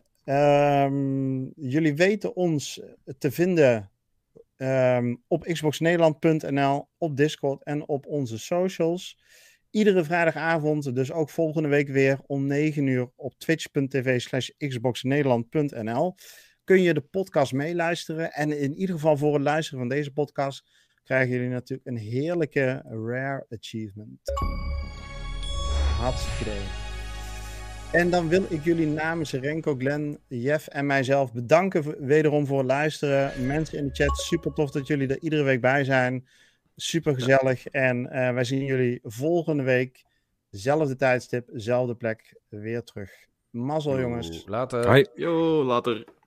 Jullie weten ons te vinden op xboxnederland.nl, op Discord en op onze socials. Iedere vrijdagavond, dus ook volgende week weer om 9 uur op twitch.tv/xboxnederland.nl kun je de podcast meeluisteren. En in ieder geval voor het luisteren van deze podcast krijgen jullie natuurlijk een heerlijke rare achievement. Hartstikke idee. En dan wil ik jullie namens Renko, Glenn, Jeff en mijzelf bedanken wederom voor het luisteren. Mensen in de chat, super tof dat jullie er iedere week bij zijn. super gezellig. En wij zien jullie volgende week. Zelfde tijdstip, zelfde plek, weer terug. Mazzel jongens. Later. Hoi. Yo, later.